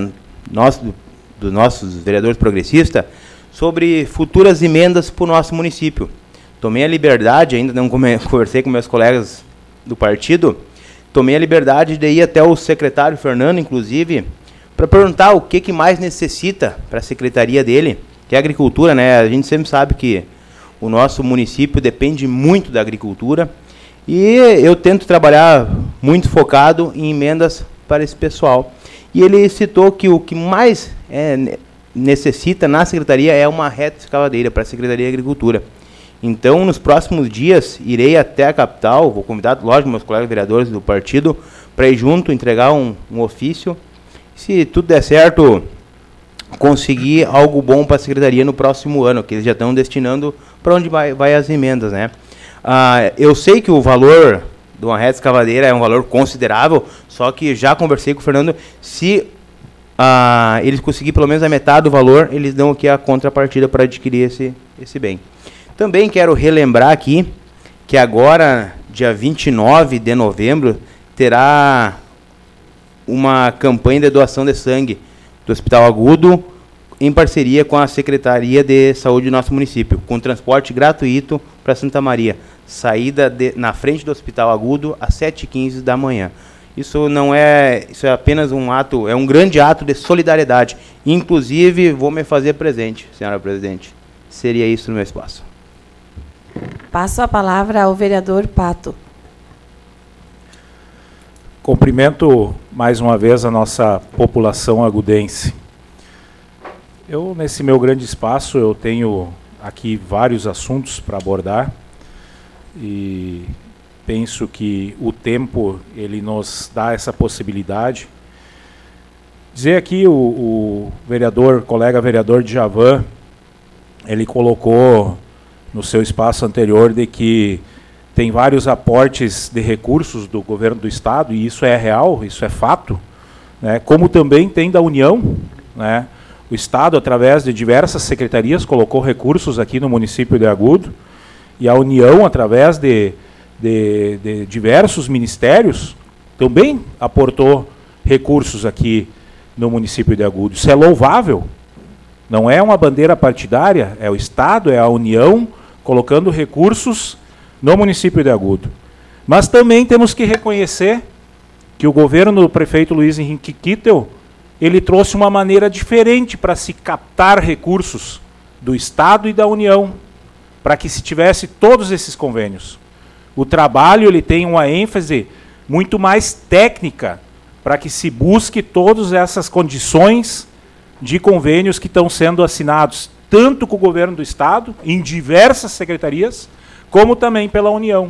dos nossos vereadores progressistas sobre futuras emendas para o nosso município. Tomei a liberdade, ainda não conversei com meus colegas do partido, tomei a liberdade de ir até o secretário Fernando, inclusive, para perguntar o que mais necessita para a secretaria dele, que é a agricultura, né? A gente sempre sabe que o nosso município depende muito da agricultura e eu tento trabalhar muito focado em emendas para esse pessoal. E ele citou que o que mais necessita na secretaria é uma reta escavadeira para a Secretaria de Agricultura. Então, nos próximos dias, irei até a capital, vou convidar, lógico, meus colegas vereadores do partido, para ir junto, entregar um ofício. Se tudo der certo, conseguir algo bom para a secretaria no próximo ano, que eles já estão destinando para onde vai as emendas, né? Eu sei que o valor de uma reta escavadeira é um valor considerável, só que já conversei com o Fernando, se eles conseguirem pelo menos a metade do valor, eles dão aqui a contrapartida para adquirir esse bem. Também quero relembrar aqui que agora, dia 29 de novembro, terá uma campanha de doação de sangue do Hospital Agudo, em parceria com a Secretaria de Saúde do nosso município, com transporte gratuito para Santa Maria. Saída na frente do Hospital Agudo às 7h15 da manhã. Isso é apenas um ato, é um grande ato de solidariedade. Inclusive, vou me fazer presente, senhora presidente. Seria isso no meu espaço. Passo a palavra ao vereador Pato. Cumprimento mais uma vez a nossa população agudense. Eu, nesse meu grande espaço, eu tenho aqui vários assuntos para abordar e penso que o tempo ele nos dá essa possibilidade. Dizer aqui o colega vereador Djavan, ele colocou no seu espaço anterior de que tem vários aportes de recursos do governo do estado, e isso é real, isso é fato, né? Como também tem da União, né? O estado, através de diversas secretarias, colocou recursos aqui no município de Agudo, e a União, através de diversos ministérios, também aportou recursos aqui no município de Agudo. Isso é louvável, não é uma bandeira partidária, é o Estado, é a União, colocando recursos no município de Agudo. Mas também temos que reconhecer que o governo do prefeito Luiz Henrique Kittel, ele trouxe uma maneira diferente para se captar recursos do Estado e da União, para que se tivesse todos esses convênios. O trabalho ele tem uma ênfase muito mais técnica para que se busque todas essas condições de convênios que estão sendo assinados, tanto com o governo do Estado, em diversas secretarias, como também pela União.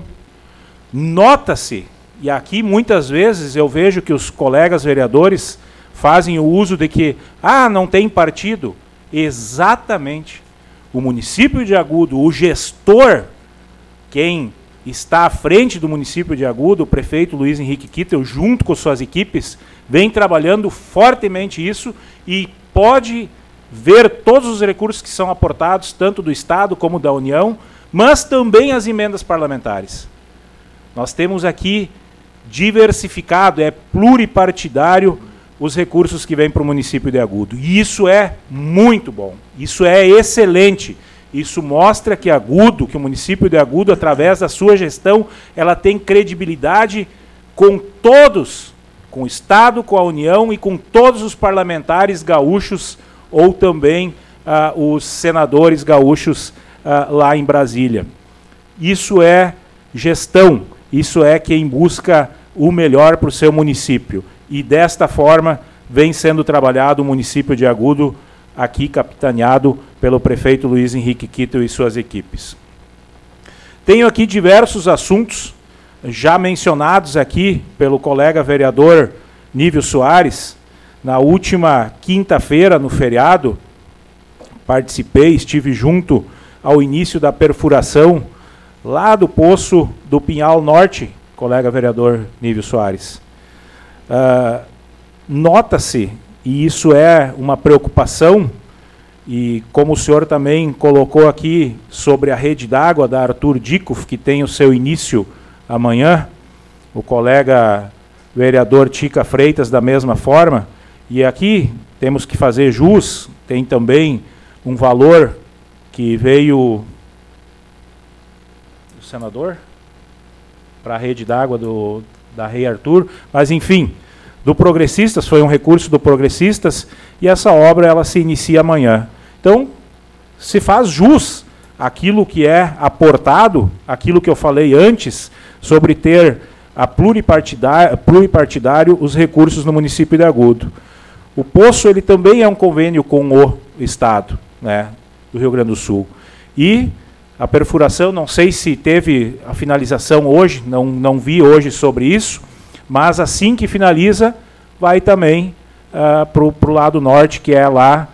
Nota-se, e aqui muitas vezes eu vejo que os colegas vereadores fazem o uso de que, não tem partido. Exatamente. O município de Agudo, o gestor, quem está à frente do município de Agudo, o prefeito Luiz Henrique Kittel, junto com suas equipes, vem trabalhando fortemente isso e pode ver todos os recursos que são aportados, tanto do Estado como da União, mas também as emendas parlamentares. Nós temos aqui diversificado, é pluripartidário os recursos que vêm para o município de Agudo. E isso é muito bom, isso é excelente. Isso mostra que Agudo, que o município de Agudo, através da sua gestão, ela tem credibilidade com todos, com o Estado, com a União e com todos os parlamentares gaúchos ou também os senadores gaúchos lá em Brasília. Isso é gestão, isso é quem busca o melhor para o seu município. E desta forma vem sendo trabalhado o município de Agudo, aqui capitaneado pelo prefeito Luiz Henrique Kittel e suas equipes. Tenho aqui diversos assuntos, já mencionados aqui pelo colega vereador Nívio Soares. Na última quinta-feira, no feriado, estive junto ao início da perfuração lá do Poço do Pinhal Norte, colega vereador Nívio Soares. Nota-se, e isso é uma preocupação, e como o senhor também colocou aqui sobre a rede d'água da Arthur Dikoff, que tem o seu início amanhã, o colega vereador Tica Freitas da mesma forma, e aqui temos que fazer jus, tem também um valor que veio do senador para a rede d'água da Rei Arthur, mas enfim, do Progressistas, foi um recurso do Progressistas, e essa obra ela se inicia amanhã. Então, se faz jus aquilo que é aportado, aquilo que eu falei antes, sobre ter a pluripartidário os recursos no município de Agudo. O Poço ele também é um convênio com o Estado, né, do Rio Grande do Sul. E a perfuração, não sei se teve a finalização hoje, não vi hoje sobre isso, mas assim que finaliza, vai também para o lado norte, que é lá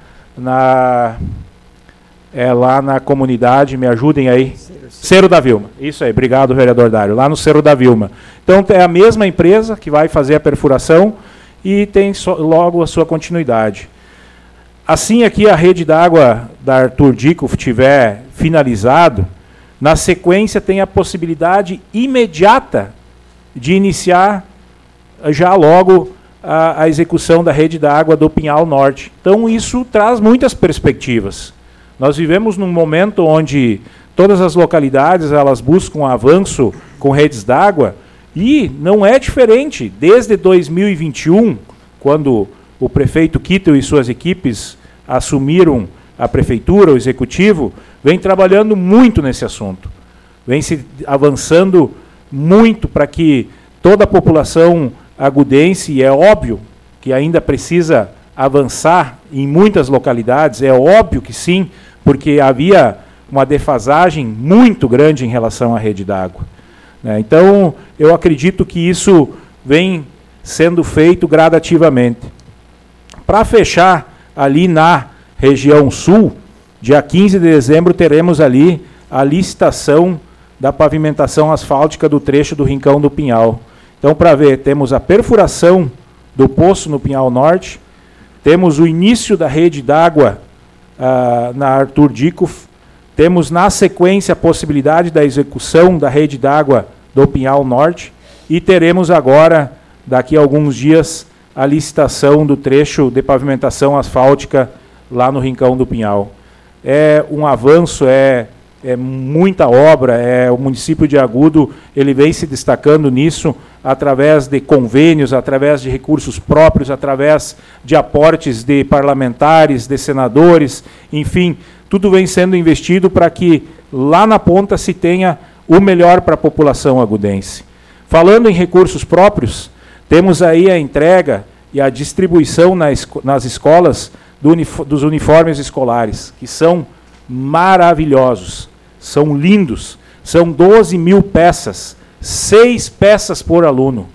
na comunidade, me ajudem aí, Cerro da Vilma. Isso aí, obrigado, vereador Dário, lá no Cerro da Vilma. Então, é a mesma empresa que vai fazer a perfuração, e tem logo a sua continuidade. Assim aqui a rede d'água da Arthur Dikhoff tiver finalizado, na sequência tem a possibilidade imediata de iniciar já logo a execução da rede d'água do Pinhal Norte. Então isso traz muitas perspectivas. Nós vivemos num momento onde todas as localidades elas buscam avanço com redes d'água e não é diferente. Desde 2021, quando o prefeito Kittel e suas equipes assumiram a prefeitura, o executivo, vem trabalhando muito nesse assunto. Vem se avançando muito para que toda a população agudense, e é óbvio que ainda precisa avançar em muitas localidades, é óbvio que sim, porque havia uma defasagem muito grande em relação à rede d'água. Então, eu acredito que isso vem sendo feito gradativamente. Para fechar, ali na região sul, dia 15 de dezembro, teremos ali a licitação da pavimentação asfáltica do trecho do Rincão do Pinhal. Então, para ver, temos a perfuração do poço no Pinhal Norte, temos o início da rede d'água na Arthur Dikhoff, temos na sequência a possibilidade da execução da rede d'água do Pinhal Norte e teremos agora, daqui a alguns dias, a licitação do trecho de pavimentação asfáltica lá no Rincão do Pinhal. É um avanço, é muita obra, o município de Agudo ele vem se destacando nisso através de convênios, através de recursos próprios, através de aportes de parlamentares, de senadores, enfim, tudo vem sendo investido para que lá na ponta se tenha o melhor para a população agudense. Falando em recursos próprios, temos aí a entrega e a distribuição nas escolas dos uniformes escolares, que são maravilhosos, são lindos, são 12 mil peças, 6 peças por aluno.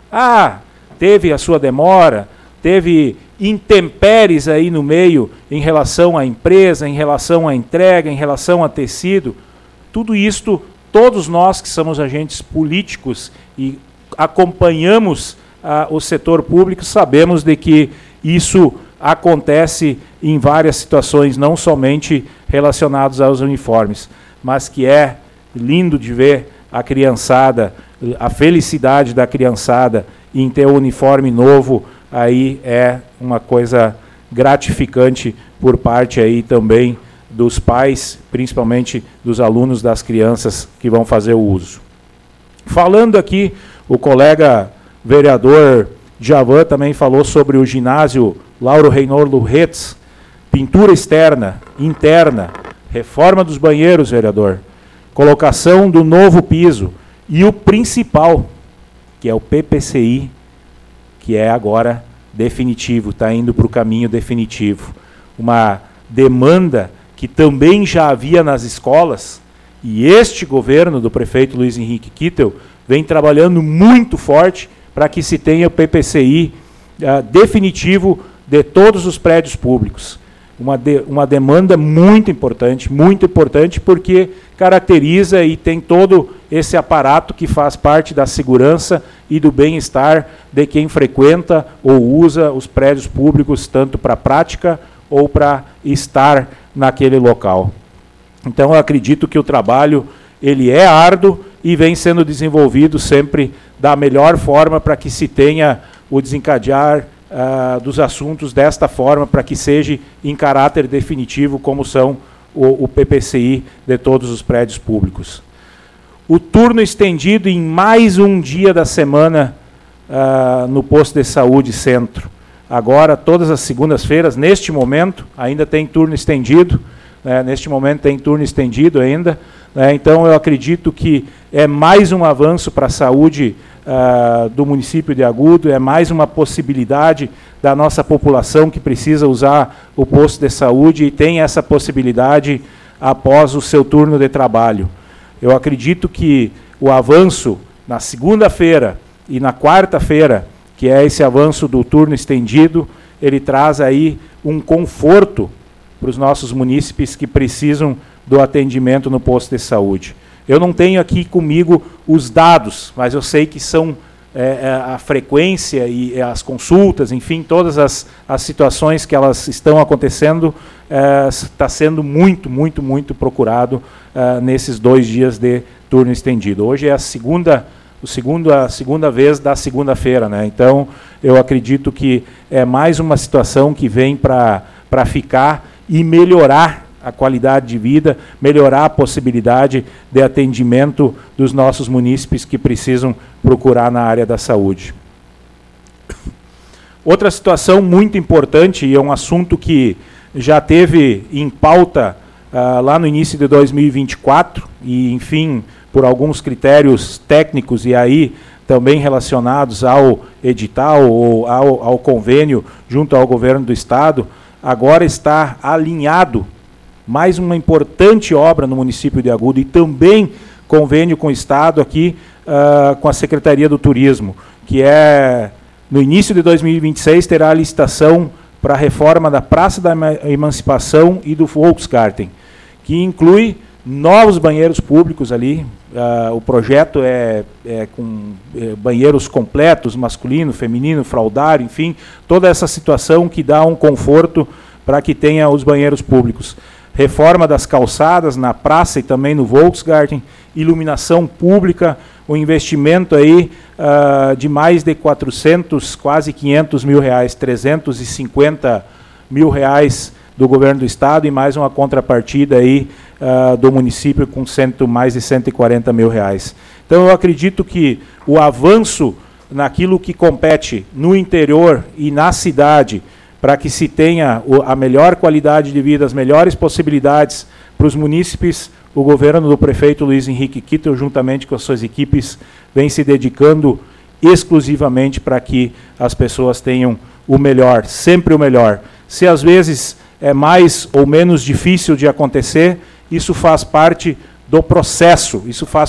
Teve a sua demora, teve intempéries aí no meio em relação à empresa, em relação à entrega, em relação a tecido. Tudo isto, todos nós que somos agentes políticos e acompanhamos o setor público, sabemos de que isso acontece em várias situações, não somente relacionadas aos uniformes, mas que é lindo de ver a criançada, a felicidade da criançada em ter um uniforme novo, aí é uma coisa gratificante por parte aí também dos pais, principalmente dos alunos, das crianças que vão fazer o uso. Falando aqui, o colega vereador Djavan também falou sobre o ginásio Lauro Reynor Lurretz, pintura externa, interna, reforma dos banheiros, vereador, colocação do novo piso e o principal, que é o PPCI, que é agora definitivo, está indo para o caminho definitivo. Uma demanda que também já havia nas escolas, e este governo do prefeito Luiz Henrique Kittel vem trabalhando muito forte para que se tenha o PPCI definitivo de todos os prédios públicos. Uma demanda muito importante porque caracteriza e tem todo esse aparato que faz parte da segurança e do bem-estar de quem frequenta ou usa os prédios públicos, tanto para prática ou para estar naquele local. Então, eu acredito que o trabalho ele é árduo e vem sendo desenvolvido sempre da melhor forma para que se tenha o desencadear dos assuntos desta forma, para que seja em caráter definitivo, como são o PPCI de todos os prédios públicos. O turno estendido em mais um dia da semana no posto de saúde centro. Agora, todas as segundas-feiras, neste momento, ainda tem turno estendido, neste momento tem turno estendido ainda, então eu acredito que é mais um avanço para a saúde do município de Agudo, é mais uma possibilidade da nossa população que precisa usar o posto de saúde e tem essa possibilidade após o seu turno de trabalho. Eu acredito que o avanço na segunda-feira e na quarta-feira, que é esse avanço do turno estendido, ele traz aí um conforto para os nossos munícipes que precisam do atendimento no posto de saúde. Eu não tenho aqui comigo os dados, mas eu sei que são a frequência e as consultas, enfim, todas as situações que elas estão acontecendo, está sendo muito procurado nesses 2 dias de turno estendido. Hoje é a segunda vez da segunda-feira, né? Então, eu acredito que é mais uma situação que vem para ficar e melhorar a qualidade de vida, melhorar a possibilidade de atendimento dos nossos munícipes que precisam procurar na área da saúde. Outra situação muito importante, e é um assunto que já teve em pauta lá no início de 2024, e, enfim, por alguns critérios técnicos e aí também relacionados ao edital ou ao convênio junto ao governo do Estado, agora está alinhado mais uma importante obra no município de Agudo e também convênio com o Estado aqui, com a Secretaria do Turismo, que é, no início de 2026, terá a licitação para a reforma da Praça da Emancipação e do Volksgarten, que inclui novos banheiros públicos ali. O projeto é com banheiros completos, masculino, feminino, fraldário, enfim, toda essa situação que dá um conforto para que tenha os banheiros públicos. Reforma das calçadas na praça e também no Volksgarten, iluminação pública, um investimento aí de mais de 400, quase 500 mil reais, 350 mil reais do governo do Estado e mais uma contrapartida aí do município com mais de 140 mil reais. Então eu acredito que o avanço naquilo que compete no interior e na cidade, para que se tenha a melhor qualidade de vida, as melhores possibilidades para os munícipes, o governo do prefeito Luiz Henrique Kittel, juntamente com as suas equipes, vem se dedicando exclusivamente para que as pessoas tenham o melhor, sempre o melhor. Se às vezes é mais ou menos difícil de acontecer, isso faz parte do processo,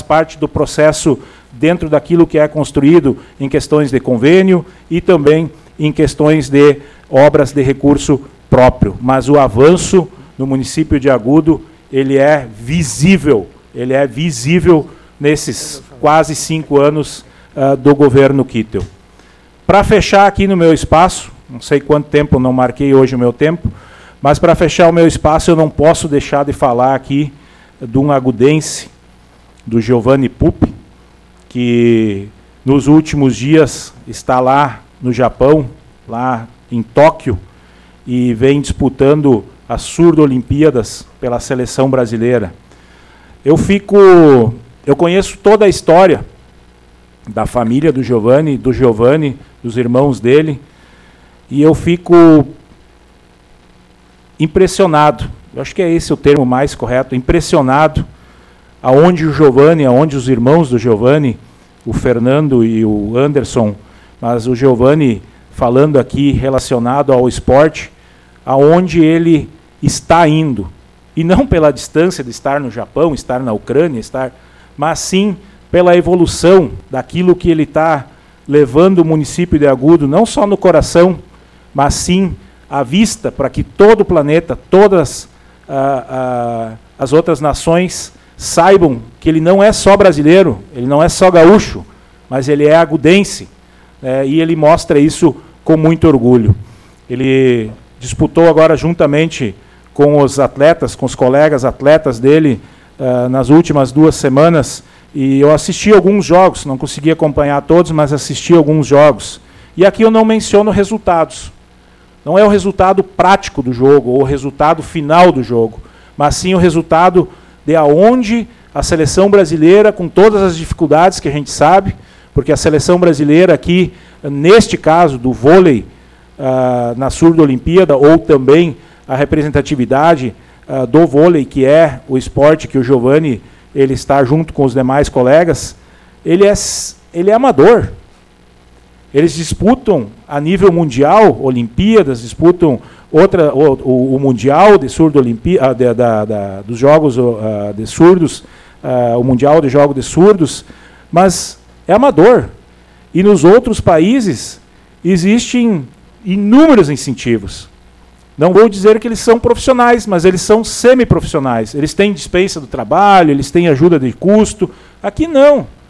dentro daquilo que é construído em questões de convênio e também em questões de obras de recurso próprio. Mas o avanço no município de Agudo, ele é visível nesses quase 5 anos do governo Kittel. Para fechar aqui no meu espaço, não sei quanto tempo, não marquei hoje o meu tempo, mas para fechar o meu espaço eu não posso deixar de falar aqui de um agudense, do Giovanni Pupi, que nos últimos dias está lá no Japão, lá em Tóquio, e vem disputando as Surdo-Olimpíadas pela seleção brasileira. Eu conheço toda a história da família do Giovanni, dos irmãos dele, e eu fico impressionado, eu acho que é esse o termo mais correto, impressionado aonde os irmãos do Giovanni, o Fernando e o Anderson, mas o Giovanni falando aqui relacionado ao esporte, aonde ele está indo. E não pela distância de estar no Japão, estar na Ucrânia, mas sim pela evolução daquilo que ele está levando o município de Agudo, não só no coração, mas sim à vista, para que todo o planeta, todas as outras nações saibam que ele não é só brasileiro, ele não é só gaúcho, mas ele é agudense, e ele mostra isso com muito orgulho. Ele disputou agora juntamente com os atletas, com os colegas atletas dele, nas últimas 2 semanas, e eu assisti alguns jogos, não consegui acompanhar todos, mas assisti alguns jogos. E aqui eu não menciono resultados. Não é o resultado prático do jogo, ou o resultado final do jogo, mas sim o resultado de aonde a seleção brasileira, com todas as dificuldades que a gente sabe, porque a seleção brasileira aqui, neste caso do vôlei, na Surdo-Olimpíada, ou também a representatividade do vôlei, que é o esporte que o Giovanni ele está junto com os demais colegas, ele é amador. Eles disputam a nível mundial, Olimpíadas, disputam o Mundial de Surdo-Olimpíada, dos Jogos de Surdos, o Mundial de Jogos de Surdos, mas é amador. E nos outros países existem inúmeros incentivos. Não vou dizer que eles são profissionais, mas eles são semiprofissionais. Eles têm dispensa do trabalho, eles têm ajuda de custo. Aqui não.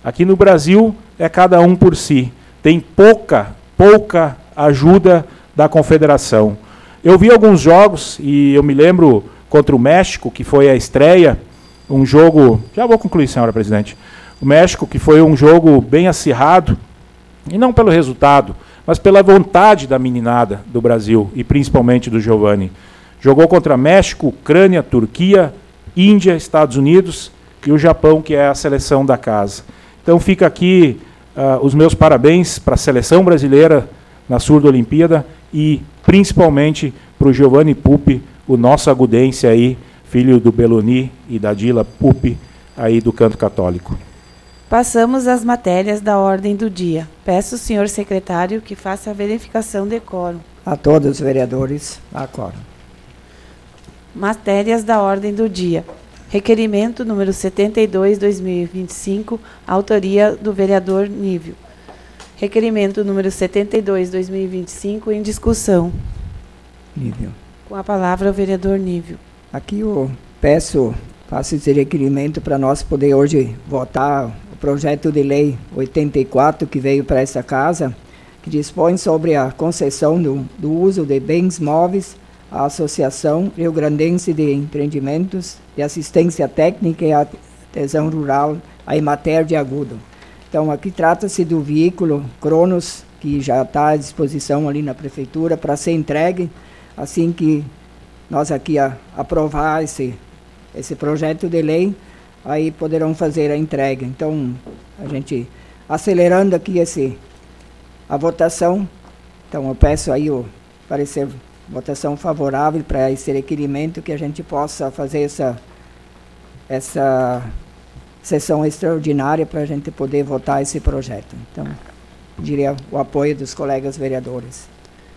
Aqui no Brasil é cada um por si. Tem pouca ajuda da confederação. Eu vi alguns jogos e eu me lembro contra o México, que foi a estreia, um jogo... Já vou concluir, senhora presidente. O México, que foi um jogo bem acirrado, e não pelo resultado, mas pela vontade da meninada do Brasil, e principalmente do Giovani. Jogou contra México, Ucrânia, Turquia, Índia, Estados Unidos e o Japão, que é a seleção da casa. Então fica aqui os meus parabéns para a seleção brasileira na Surdo Olimpíada e principalmente para o Giovani Pupi, o nosso agudense aí, filho do Beloni e da Dila Pupi, aí do canto católico. Passamos às matérias da ordem do dia. Peço ao senhor secretário que faça a verificação de quórum. A todos os vereadores, a quórum. Matérias da ordem do dia. Requerimento número 72/2025, autoria do vereador Nívio. Requerimento número 72/2025, em discussão. Nívio. Com a palavra o vereador Nívio. Aqui eu faço esse requerimento para nós poder hoje votar o projeto de lei 84 que veio para essa casa, que dispõe sobre a concessão do uso de bens móveis à Associação Rio Grandense de Empreendimentos de Assistência Técnica e Artesão Rural, a Emater de Agudo. Então, aqui trata-se do veículo Cronos, que já está à disposição ali na prefeitura para ser entregue, assim que nós aqui aprovar esse projeto de lei, aí poderão fazer a entrega. Então, a gente acelerando aqui a votação, então eu peço aí o parecer votação favorável para esse requerimento, que a gente possa fazer essa sessão extraordinária para a gente poder votar esse projeto. Então, diria o apoio dos colegas vereadores.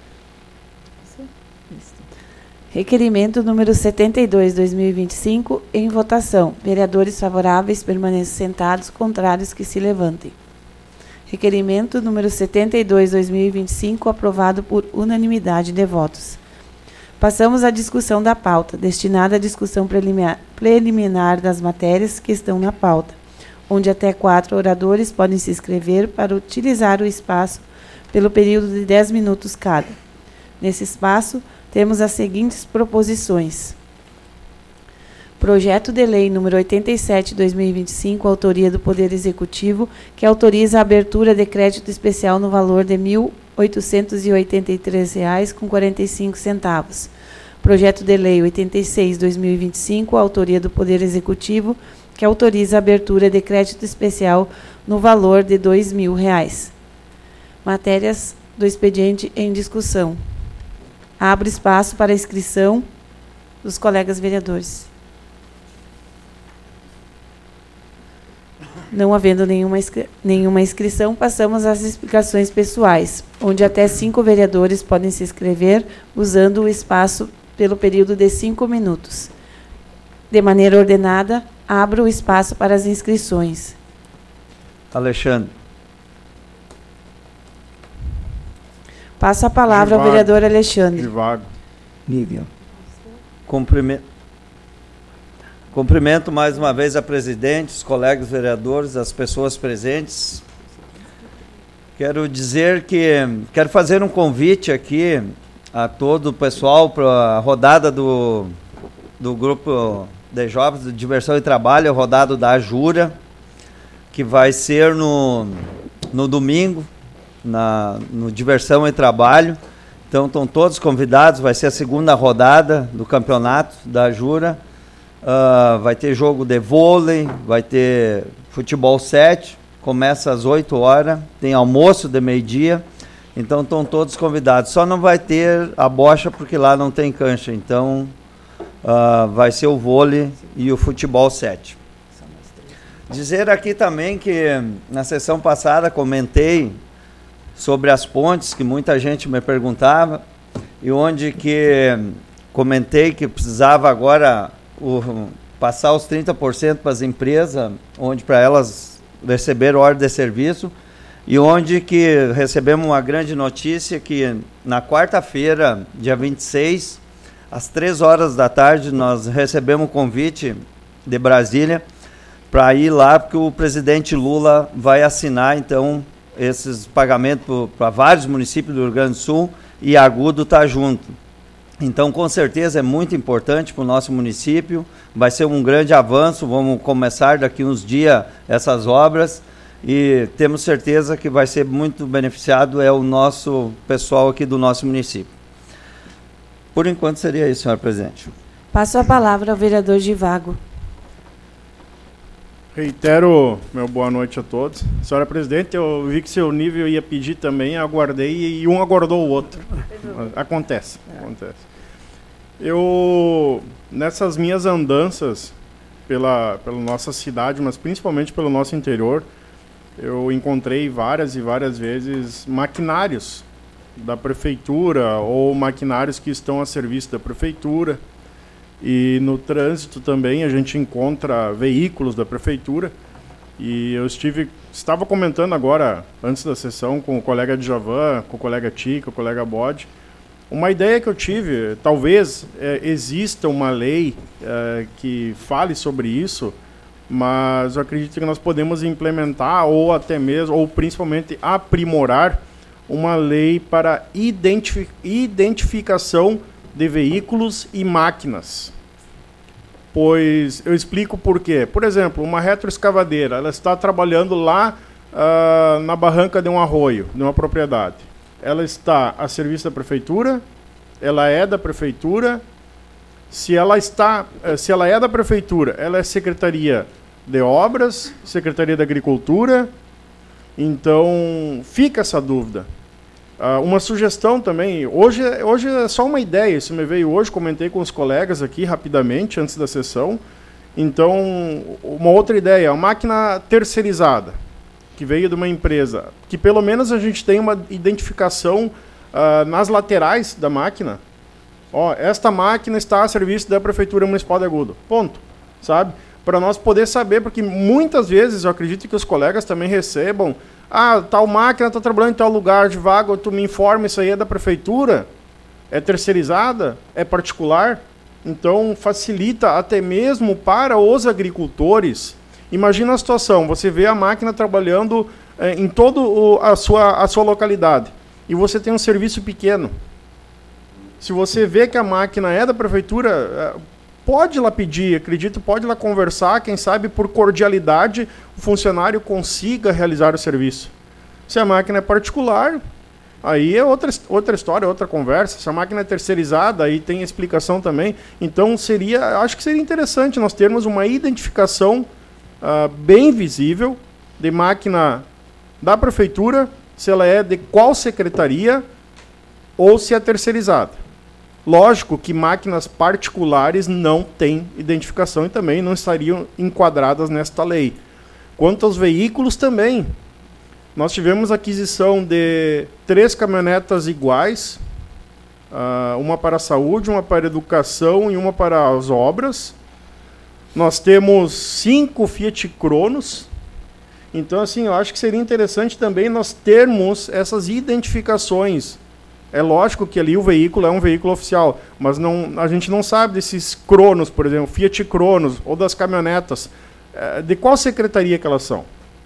Requerimento número 72/2025, em votação. Vereadores favoráveis permaneçam sentados, contrários que se levantem. Requerimento número 72/2025, aprovado por unanimidade de votos. Passamos à discussão da pauta, destinada à discussão preliminar das matérias que estão na pauta, onde até 4 oradores podem se inscrever para utilizar o espaço pelo período de 10 minutos cada. Nesse espaço, temos as seguintes proposições. Projeto de lei número 87/2025, autoria do Poder Executivo, que autoriza a abertura de crédito especial no valor de R$ 1.883,45. Projeto de lei 86/2025, autoria do Poder Executivo, que autoriza a abertura de crédito especial no valor de R$ 2.000. Matérias do expediente em discussão. Abro espaço para a inscrição dos colegas vereadores. Não havendo nenhuma inscrição, passamos às explicações pessoais, onde até 5 vereadores podem se inscrever, usando o espaço pelo período de 5 minutos. De maneira ordenada, abro o espaço para as inscrições. Alexandre. Passo a palavra ao vereador Alexandre. Divago. Nívio. Cumprimento mais uma vez a presidente, os colegas vereadores, as pessoas presentes. Quero fazer um convite aqui a todo o pessoal para a rodada do grupo de jovens de diversão e trabalho, a rodada da Ajura, que vai ser no domingo, no Diversão e Trabalho. Então estão todos convidados, vai ser a segunda rodada do campeonato da Ajura. Vai ter jogo de vôlei, vai ter futebol 7, começa às 8 horas, tem almoço de meio-dia, então estão todos convidados. Só não vai ter a bocha porque lá não tem cancha, então vai ser o vôlei e o futebol 7. Dizer aqui também que na sessão passada comentei sobre as pontes, que muita gente me perguntava, e onde que comentei que precisava agora passar os 30% para as empresas, onde para elas receber ordem de serviço, e onde que recebemos uma grande notícia que na quarta-feira, dia 26, às 3 horas da tarde, nós recebemos um convite de Brasília, para ir lá, porque o presidente Lula vai assinar, então, esses pagamentos para vários municípios do Rio Grande do Sul, e Agudo está junto. Então, com certeza, é muito importante para o nosso município, vai ser um grande avanço, vamos começar daqui uns dias essas obras, e temos certeza que vai ser muito beneficiado o nosso pessoal aqui do nosso município. Por enquanto seria isso, senhor presidente. Passo a palavra ao vereador Givago. Reitero meu boa noite a todos. Senhora presidente, eu vi que seu nível ia pedir também, aguardei e um aguardou o outro. Acontece. Eu, nessas minhas andanças pela nossa cidade, mas principalmente pelo nosso interior, eu encontrei várias e várias vezes maquinários da prefeitura ou maquinários que estão a serviço da prefeitura. E no trânsito também a gente encontra veículos da prefeitura. E eu estava comentando agora, antes da sessão, com o colega Djavan, com o colega Tica, com o colega Bode. Uma ideia que eu tive, talvez exista uma lei que fale sobre isso, mas eu acredito que nós podemos implementar ou até mesmo, ou principalmente aprimorar uma lei para identificação de veículos e máquinas. Pois eu explico por quê. Por exemplo, uma retroescavadeira, ela está trabalhando lá na barranca de um arroio, de uma propriedade. Ela está a serviço da prefeitura, ela é da prefeitura. Se ela é da prefeitura, ela é Secretaria de Obras, Secretaria da Agricultura. Então, fica essa dúvida. Uma sugestão também, hoje é só uma ideia, isso me veio hoje, comentei com os colegas aqui rapidamente, antes da sessão. Então, uma outra ideia, a máquina terceirizada, que veio de uma empresa, que pelo menos a gente tem uma identificação nas laterais da máquina. Ó, esta máquina está a serviço da Prefeitura Municipal de Agudo, ponto, sabe? Para nós poder saber, porque muitas vezes eu acredito que os colegas também recebam, tal máquina está trabalhando em tal lugar de vaga, tu me informa, isso aí é da prefeitura, é terceirizada, é particular, então facilita até mesmo para os agricultores. Imagina a situação, você vê a máquina trabalhando em toda a sua localidade, e você tem um serviço pequeno. Se você vê que a máquina é da prefeitura, pode lá pedir, acredito, pode lá conversar, quem sabe por cordialidade o funcionário consiga realizar o serviço. Se a máquina é particular, aí é outra história, outra conversa. Se a máquina é terceirizada, aí tem explicação também. Então acho que seria interessante nós termos uma identificação bem visível de máquina da prefeitura, se ela é de qual secretaria ou se é terceirizada. Lógico que máquinas particulares não têm identificação e também não estariam enquadradas nesta lei. Quanto aos veículos também, nós tivemos aquisição de 3 caminhonetas iguais, uma para a saúde, uma para a educação e uma para as obras. Nós temos 5 Fiat Cronos. Então, assim, eu acho que seria interessante também nós termos essas identificações. É lógico que ali o veículo é um veículo oficial, mas a gente não sabe desses Cronos, por exemplo, Fiat Cronos, ou das caminhonetas, de qual secretaria que elas são.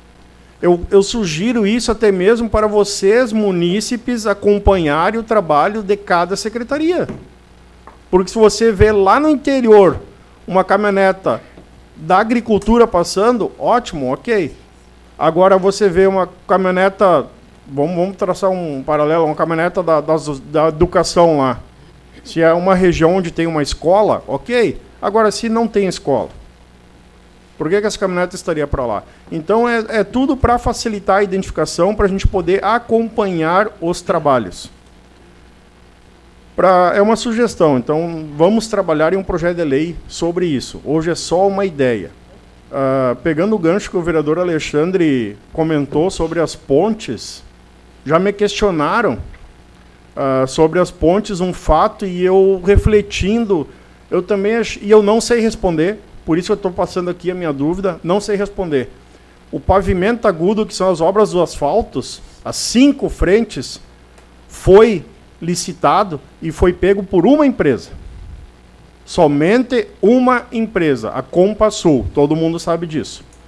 Eu sugiro isso até mesmo para vocês, munícipes, acompanharem o trabalho de cada secretaria. Porque se você vê lá no interior uma caminhoneta da agricultura passando, ótimo, ok. Agora você vê uma caminhoneta... Vamos traçar um paralelo, uma caminhoneta da educação lá. Se é uma região onde tem uma escola, ok. Agora, se não tem escola, por que essa caminhoneta estaria para lá? Então, é tudo para facilitar a identificação, para a gente poder acompanhar os trabalhos. É uma sugestão, então vamos trabalhar em um projeto de lei sobre isso. Hoje é só uma ideia. Pegando o gancho que o vereador Alexandre comentou sobre as pontes, já me questionaram sobre as pontes, um fato, e eu refletindo, eu também e eu não sei responder, por isso eu estou passando aqui a minha dúvida, não sei responder. O pavimento agudo, que são as obras do asfaltos, as 5 frentes, foi licitado e foi pego por uma empresa. Somente uma empresa, a Compasul, todo mundo sabe disso.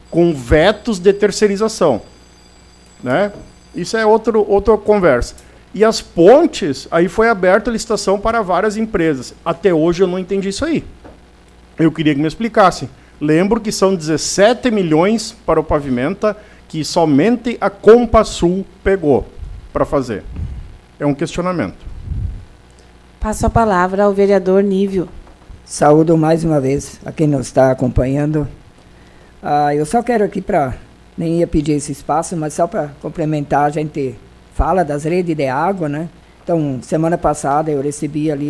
com vetos de terceirização, né? Isso é outra conversa. E as pontes, aí foi aberta a licitação para várias empresas. Até hoje eu não entendi isso aí. Eu queria que me explicassem. Lembro que são 17 milhões para o Pavimenta, que somente a Compasul pegou para fazer. É um questionamento. Passo a palavra ao vereador Nívio. Saúdo mais uma vez a quem nos está acompanhando. Eu só quero aqui nem ia pedir esse espaço, mas só para complementar, a gente fala das redes de água, né? Então, semana passada eu recebi ali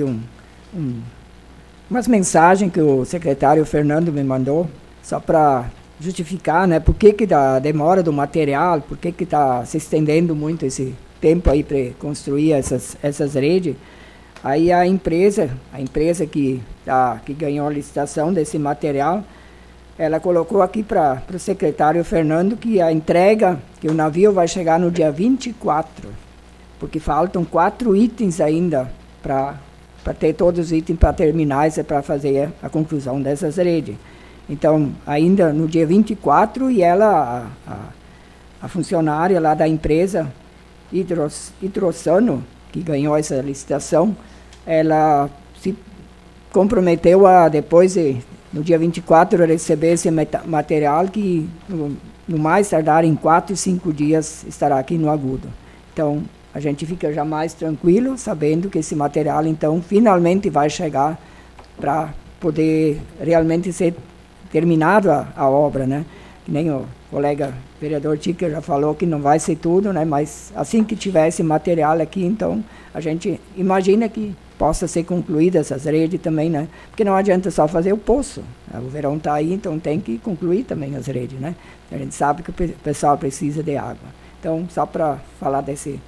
umas mensagens que o secretário Fernando me mandou, só para justificar, né? Por que da demora do material, por que está se estendendo muito esse tempo aí para construir essas redes. Aí a empresa que ganhou a licitação desse material, ela colocou aqui para o secretário Fernando que a entrega, que o navio vai chegar no dia 24, porque faltam 4 itens ainda para ter todos os itens para terminar, para fazer a conclusão dessas redes. Então, ainda no dia 24, e ela, a funcionária lá da empresa Hidrossano, que ganhou essa licitação, ela se comprometeu a, depois, no dia 24, receber esse material que, no mais tardar em 4 e 5 dias, estará aqui no Agudo. Então, a gente fica já mais tranquilo, sabendo que esse material, então, finalmente vai chegar para poder realmente ser terminado a obra, né? Que nem o colega vereador Tica já falou que não vai ser tudo, né? Mas assim que tiver esse material aqui, então, a gente imagina que possa ser concluída essas redes também, né? Porque não adianta só fazer o poço. O verão está aí, então tem que concluir também as redes, né? A gente sabe que o pessoal precisa de água. Então, só para falar desse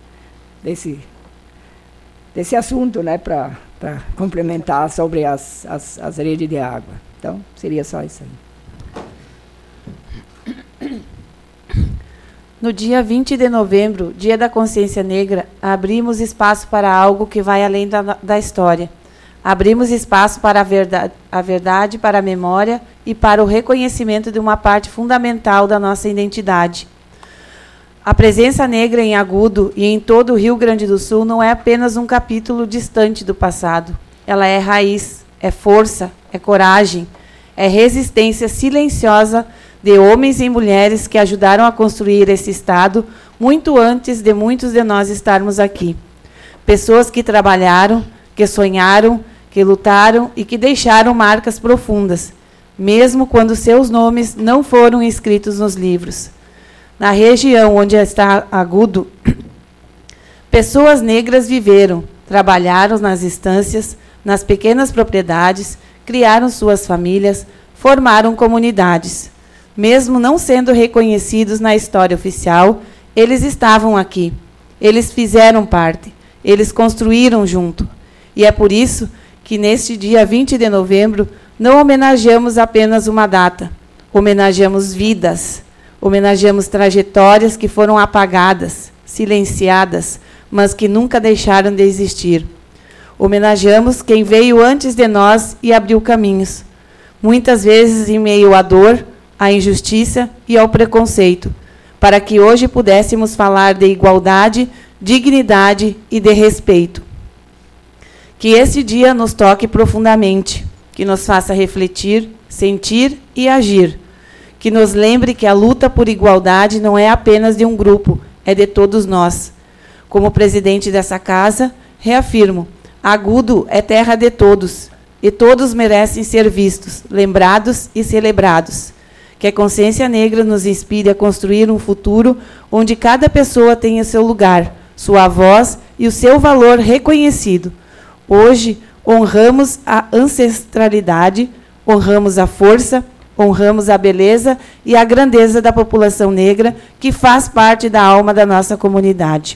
assunto, né? Para complementar sobre as redes de água. Então, seria só isso aí. No dia 20 de novembro, Dia da Consciência Negra, abrimos espaço para algo que vai além da história. Abrimos espaço para a verdade, para a memória e para o reconhecimento de uma parte fundamental da nossa identidade. A presença negra em Agudo e em todo o Rio Grande do Sul não é apenas um capítulo distante do passado. Ela é raiz, é força, é coragem, é resistência silenciosa de homens e mulheres que ajudaram a construir esse Estado muito antes de muitos de nós estarmos aqui. Pessoas que trabalharam, que sonharam, que lutaram e que deixaram marcas profundas, mesmo quando seus nomes não foram escritos nos livros. Na região onde está Agudo, pessoas negras viveram, trabalharam nas estâncias, nas pequenas propriedades, criaram suas famílias, formaram comunidades. Mesmo não sendo reconhecidos na história oficial, eles estavam aqui. Eles fizeram parte. Eles construíram junto. E é por isso que, neste dia 20 de novembro, não homenageamos apenas uma data. Homenageamos vidas. Homenageamos trajetórias que foram apagadas, silenciadas, mas que nunca deixaram de existir. Homenageamos quem veio antes de nós e abriu caminhos. Muitas vezes em meio à dor, à injustiça e ao preconceito, para que hoje pudéssemos falar de igualdade, dignidade e de respeito. Que esse dia nos toque profundamente, que nos faça refletir, sentir e agir, que nos lembre que a luta por igualdade não é apenas de um grupo, é de todos nós. Como presidente dessa casa, reafirmo, Agudo é terra de todos, e todos merecem ser vistos, lembrados e celebrados. Que a consciência negra nos inspire a construir um futuro onde cada pessoa tenha seu lugar, sua voz e o seu valor reconhecido. Hoje, honramos a ancestralidade, honramos a força, honramos a beleza e a grandeza da população negra, que faz parte da alma da nossa comunidade.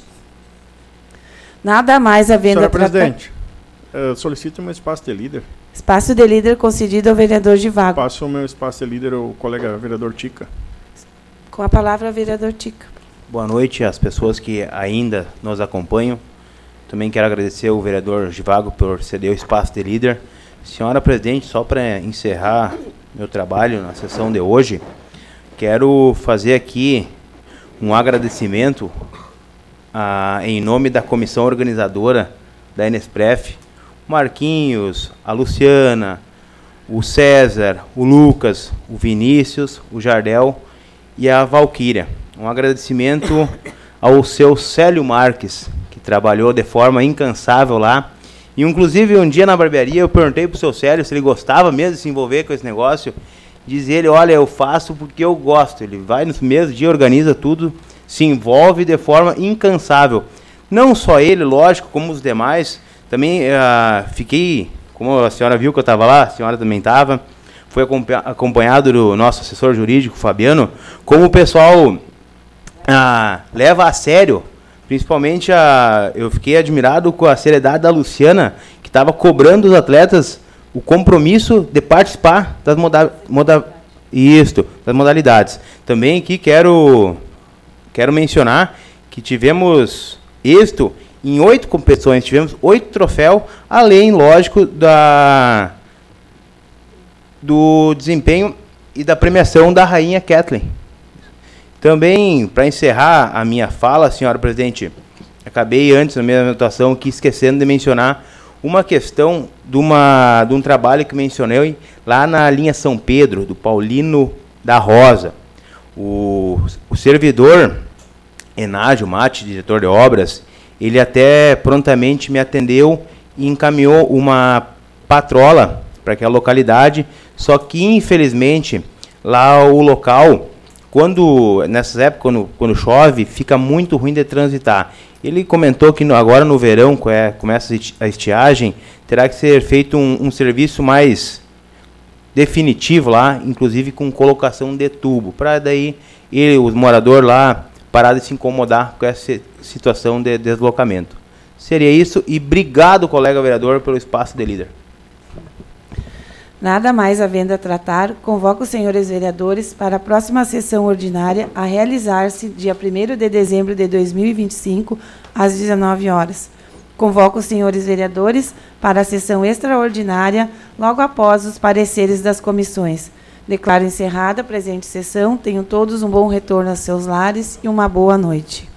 Nada mais havendo a tratar... Senhora presidente, solicito um espaço de líder. Espaço de líder concedido ao vereador Givago. Passo o meu espaço de líder ao colega vereador Tica. Com a palavra, vereador Tica. Boa noite às pessoas que ainda nos acompanham. Também quero agradecer ao vereador Givago por ceder o espaço de líder. Senhora presidente, só para encerrar meu trabalho na sessão de hoje, quero fazer aqui um agradecimento em nome da comissão organizadora da Enespref, o Marquinhos, a Luciana, o César, o Lucas, o Vinícius, o Jardel e a Valquíria. Um agradecimento ao seu Célio Marques, que trabalhou de forma incansável lá. E inclusive um dia na barbearia eu perguntei pro seu Célio se ele gostava mesmo de se envolver com esse negócio. Diz ele, olha, eu faço porque eu gosto. Ele vai no mesmo dia, organiza tudo, se envolve de forma incansável. Não só ele, lógico, como os demais. Também fiquei, como a senhora viu que eu estava lá, a senhora também estava, foi acompanhado do nosso assessor jurídico, Fabiano, como o pessoal leva a sério. Principalmente, eu fiquei admirado com a seriedade da Luciana, que estava cobrando os atletas o compromisso de participar das modalidades. Também aqui quero mencionar que tivemos êxito em 8 competições, tivemos 8 troféus, além, lógico, do desempenho e da premiação da Rainha Kathleen. Também, para encerrar a minha fala, senhora presidente, acabei antes da minha anotação aqui esquecendo de mencionar uma questão de um trabalho que mencionei lá na linha São Pedro, do Paulino da Rosa. O servidor Enágio Mate, diretor de obras, ele até prontamente me atendeu e encaminhou uma patrola para aquela localidade, só que infelizmente lá o local, nessas épocas, quando chove, fica muito ruim de transitar. Ele comentou que agora no verão, começa a estiagem, terá que ser feito um serviço mais definitivo lá, inclusive com colocação de tubo, para daí o morador lá parar de se incomodar com essa situação de deslocamento. Seria isso, e obrigado, colega vereador, pelo espaço de líder. Nada mais havendo a tratar, convoco os senhores vereadores para a próxima sessão ordinária a realizar-se dia 1º de dezembro de 2025, às 19 horas. Convoco os senhores vereadores para a sessão extraordinária, logo após os pareceres das comissões. Declaro encerrada a presente sessão. Tenham todos um bom retorno aos seus lares e uma boa noite.